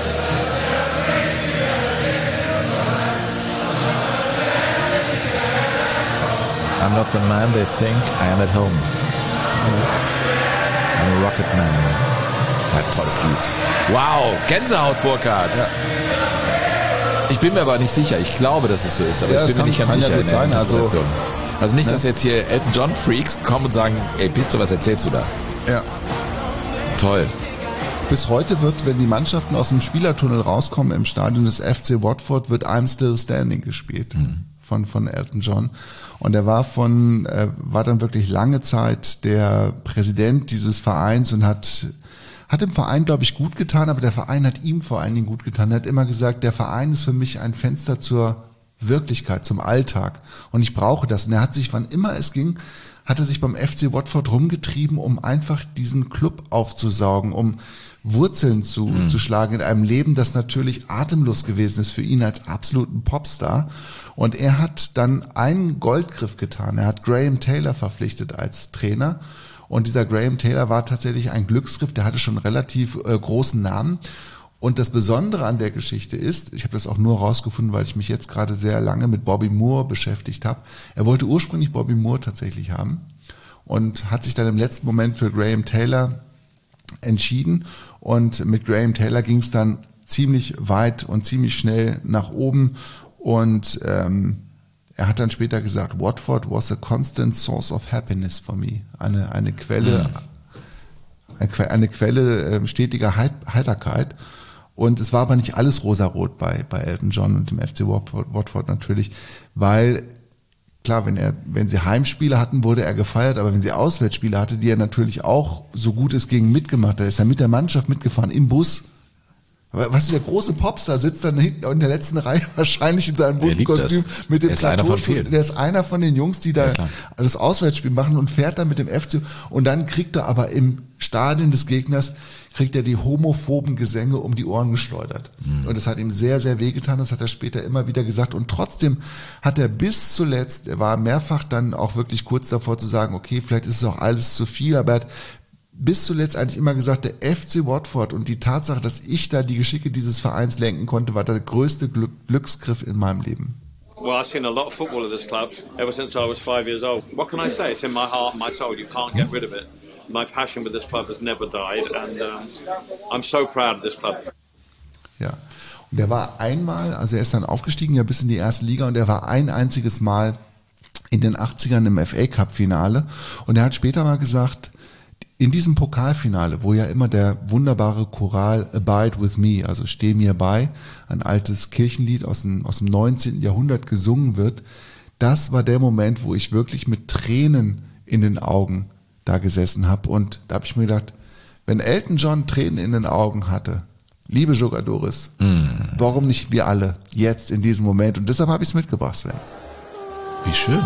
I'm not the man they think I am at home. I'm a rocket man. Ein tolles Lied. Wow, Gänsehaut, Burkhard. Ja. Ich bin mir aber nicht sicher. Ich glaube, dass es so ist, aber ich bin mir nicht ganz sicher. Ja gut sein. Also nicht, dass jetzt hier Elton John Freaks kommen und sagen, ey, Pisto, was erzählst du da? Ja. Toll. Bis heute wird, wenn die Mannschaften aus dem Spielertunnel rauskommen im Stadion des FC Watford, wird I'm Still Standing gespielt von Elton John. Und er war dann wirklich lange Zeit der Präsident dieses Vereins und hat dem Verein, glaube ich, gut getan, aber der Verein hat ihm vor allen Dingen gut getan. Er hat immer gesagt, der Verein ist für mich ein Fenster zur Wirklichkeit, zum Alltag. Und ich brauche das. Und er hat sich, wann immer es ging, hat er sich beim FC Watford rumgetrieben, um einfach diesen Club aufzusaugen, um Wurzeln zu schlagen in einem Leben, das natürlich atemlos gewesen ist für ihn als absoluten Popstar. Und er hat dann einen Goldgriff getan. Er hat Graham Taylor verpflichtet als Trainer. Und dieser Graham Taylor war tatsächlich ein Glücksgriff. Der hatte schon einen relativ großen Namen. Und das Besondere an der Geschichte ist, ich habe das auch nur rausgefunden, weil ich mich jetzt gerade sehr lange mit Bobby Moore beschäftigt habe. Er wollte ursprünglich Bobby Moore tatsächlich haben und hat sich dann im letzten Moment für Graham Taylor entschieden. Und mit Graham Taylor ging es dann ziemlich weit und ziemlich schnell nach oben. Und er hat dann später gesagt, Watford was a constant source of happiness for me. Eine Quelle stetiger Heiterkeit. Und es war aber nicht alles rosarot bei Elton John und dem FC Watford natürlich, weil klar, wenn sie Heimspiele hatten, wurde er gefeiert, aber wenn sie Auswärtsspiele hatte, die er natürlich auch so gut es ging mitgemacht hat, ist er mit der Mannschaft mitgefahren im Bus. Weißt du, der große Popstar sitzt dann hinten in der letzten Reihe wahrscheinlich in seinem bunten Kostüm mit dem Plateaustuhl. Der ist einer von den Jungs, die da das Auswärtsspiel machen und fährt dann mit dem FC. Und dann kriegt er aber im Stadion des Gegners die homophoben Gesänge um die Ohren geschleudert. Und das hat ihm sehr, sehr wehgetan. Das hat er später immer wieder gesagt. Und trotzdem hat er bis zuletzt, er war mehrfach dann auch wirklich kurz davor zu sagen, okay, vielleicht ist es auch alles zu viel, aber er hat bis zuletzt eigentlich immer gesagt, der FC Watford und die Tatsache, dass ich da die Geschicke dieses Vereins lenken konnte, war der größte Glücksgriff in meinem Leben. Well, I've seen a lot of football at this club ever since I was 5 years old. What can I say? It's in my heart and my soul. You can't get rid of it. My passion with this club has never died, and I'm so proud of this club. Ja, und er war einmal, also er ist dann aufgestiegen ja bis in die erste Liga und er war ein einziges Mal in den 80ern im FA Cup Finale und er hat später mal gesagt, in diesem Pokalfinale, wo ja immer der wunderbare Choral Abide with Me, also Steh mir bei, ein altes Kirchenlied aus dem 19. Jahrhundert gesungen wird, das war der Moment, wo ich wirklich mit Tränen in den Augen da gesessen habe. Und da habe ich mir gedacht, wenn Elton John Tränen in den Augen hatte, liebe Jogadores, warum nicht wir alle jetzt in diesem Moment? Und deshalb habe ich es mitgebracht, Sven. Wie schön.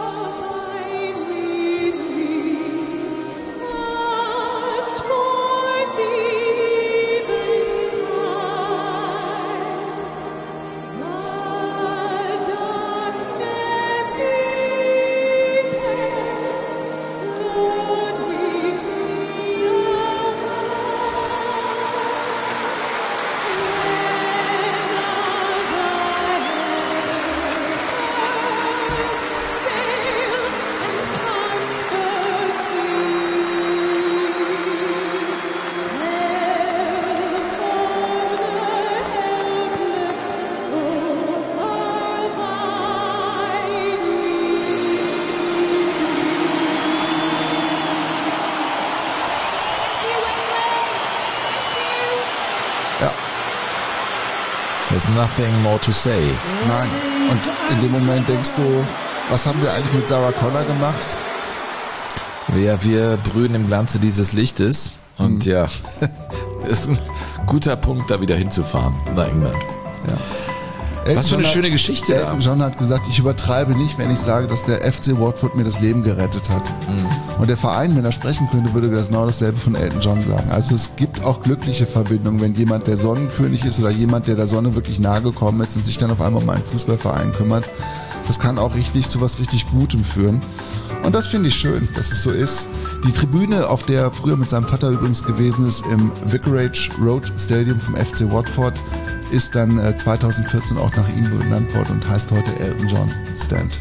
There's nothing more to say. Nein. Und in dem Moment denkst du, was haben wir eigentlich mit Sarah Connor gemacht? Wir brühen im Glanze dieses Lichtes. Und ja, ist ein guter Punkt, da wieder hinzufahren nach England. Ja. Was für eine schöne Geschichte. Elton John hat gesagt, ich übertreibe nicht, wenn ich sage, dass der FC Watford mir das Leben gerettet hat. Und der Verein, wenn er sprechen könnte, würde genau dasselbe von Elton John sagen. Also es gibt auch glückliche Verbindungen, wenn jemand der Sonnenkönig ist oder jemand, der der Sonne wirklich nahe gekommen ist und sich dann auf einmal um einen Fußballverein kümmert. Das kann auch zu was richtig Gutem führen. Und das finde ich schön, dass es so ist. Die Tribüne, auf der er früher mit seinem Vater übrigens gewesen ist, im Vicarage Road Stadium vom FC Watford, ist dann 2014 auch nach ihm benannt worden und heißt heute Elton John Stand.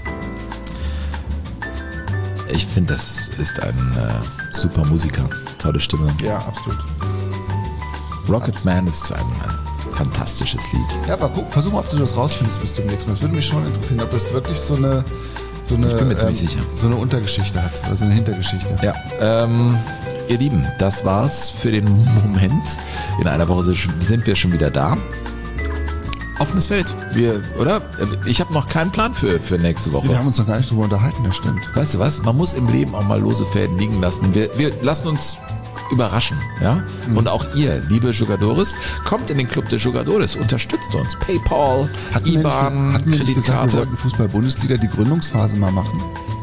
Ich finde, das ist ein super Musiker. Tolle Stimme. Ja, absolut. Rocketman ist ein fantastisches Lied. Ja, aber guck, versuch mal, ob du das rausfindest bis zum nächsten Mal. Das würde mich schon interessieren, ob das wirklich so eine ich bin mir ziemlich sicher. So eine Untergeschichte hat oder so eine Hintergeschichte. Ja, ihr Lieben, das war's für den Moment. In einer Woche sind wir schon wieder da. Offenes Feld. Oder? Ich habe noch keinen Plan für nächste Woche. Wir haben uns noch gar nicht drüber unterhalten, das stimmt. Weißt du was? Man muss im Leben auch mal lose Fäden liegen lassen. Wir lassen uns überraschen, ja? Und auch ihr, liebe Jugadores, kommt in den Club der Jugadores, unterstützt uns. PayPal, IBAN, hatten wir nicht gesagt, wir Kreditkarte. wollten Fußball-Bundesliga die Gründungsphase mal machen?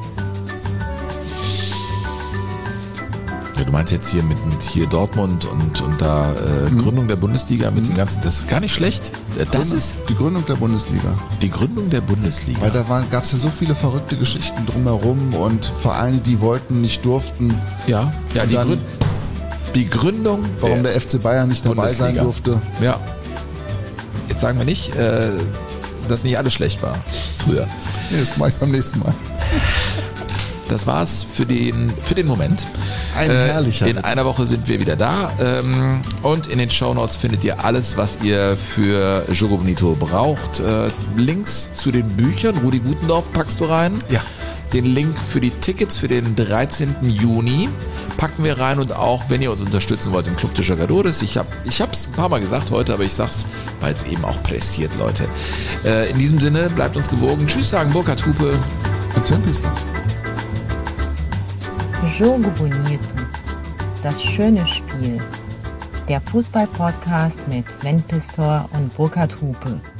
Ja, du meinst jetzt hier mit hier Dortmund und da Gründung der Bundesliga mit dem Ganzen, das ist gar nicht schlecht. Das ist die Gründung der Bundesliga. Die Gründung der Bundesliga. Weil da gab es ja so viele verrückte Geschichten drumherum und Vereine, die wollten, nicht durften. Ja, die Gründung. Warum der FC Bayern nicht dabei sein durfte. Ja. Jetzt sagen wir nicht, dass nicht alles schlecht war früher. Nee, das mache ich beim nächsten Mal. Das war's für den Moment. Ein herrlicher. In einer Woche sind wir wieder da. Und in den Shownotes findet ihr alles, was ihr für Jogo Bonito braucht. Links zu den Büchern. Rudi Gutendorf packst du rein. Ja. Den Link für die Tickets für den 13. Juni packen wir rein. Und auch, wenn ihr uns unterstützen wollt im Club de Jugadores. Ich hab's ein paar Mal gesagt heute, aber ich sag's, weil es eben auch pressiert, Leute. In diesem Sinne, bleibt uns gewogen. Tschüss sagen Burkhard Hupe und Sven Pistler. Jogo Bonito. Das schöne Spiel. Der Fußball-Podcast mit Sven Pistor und Burkhard Hupe.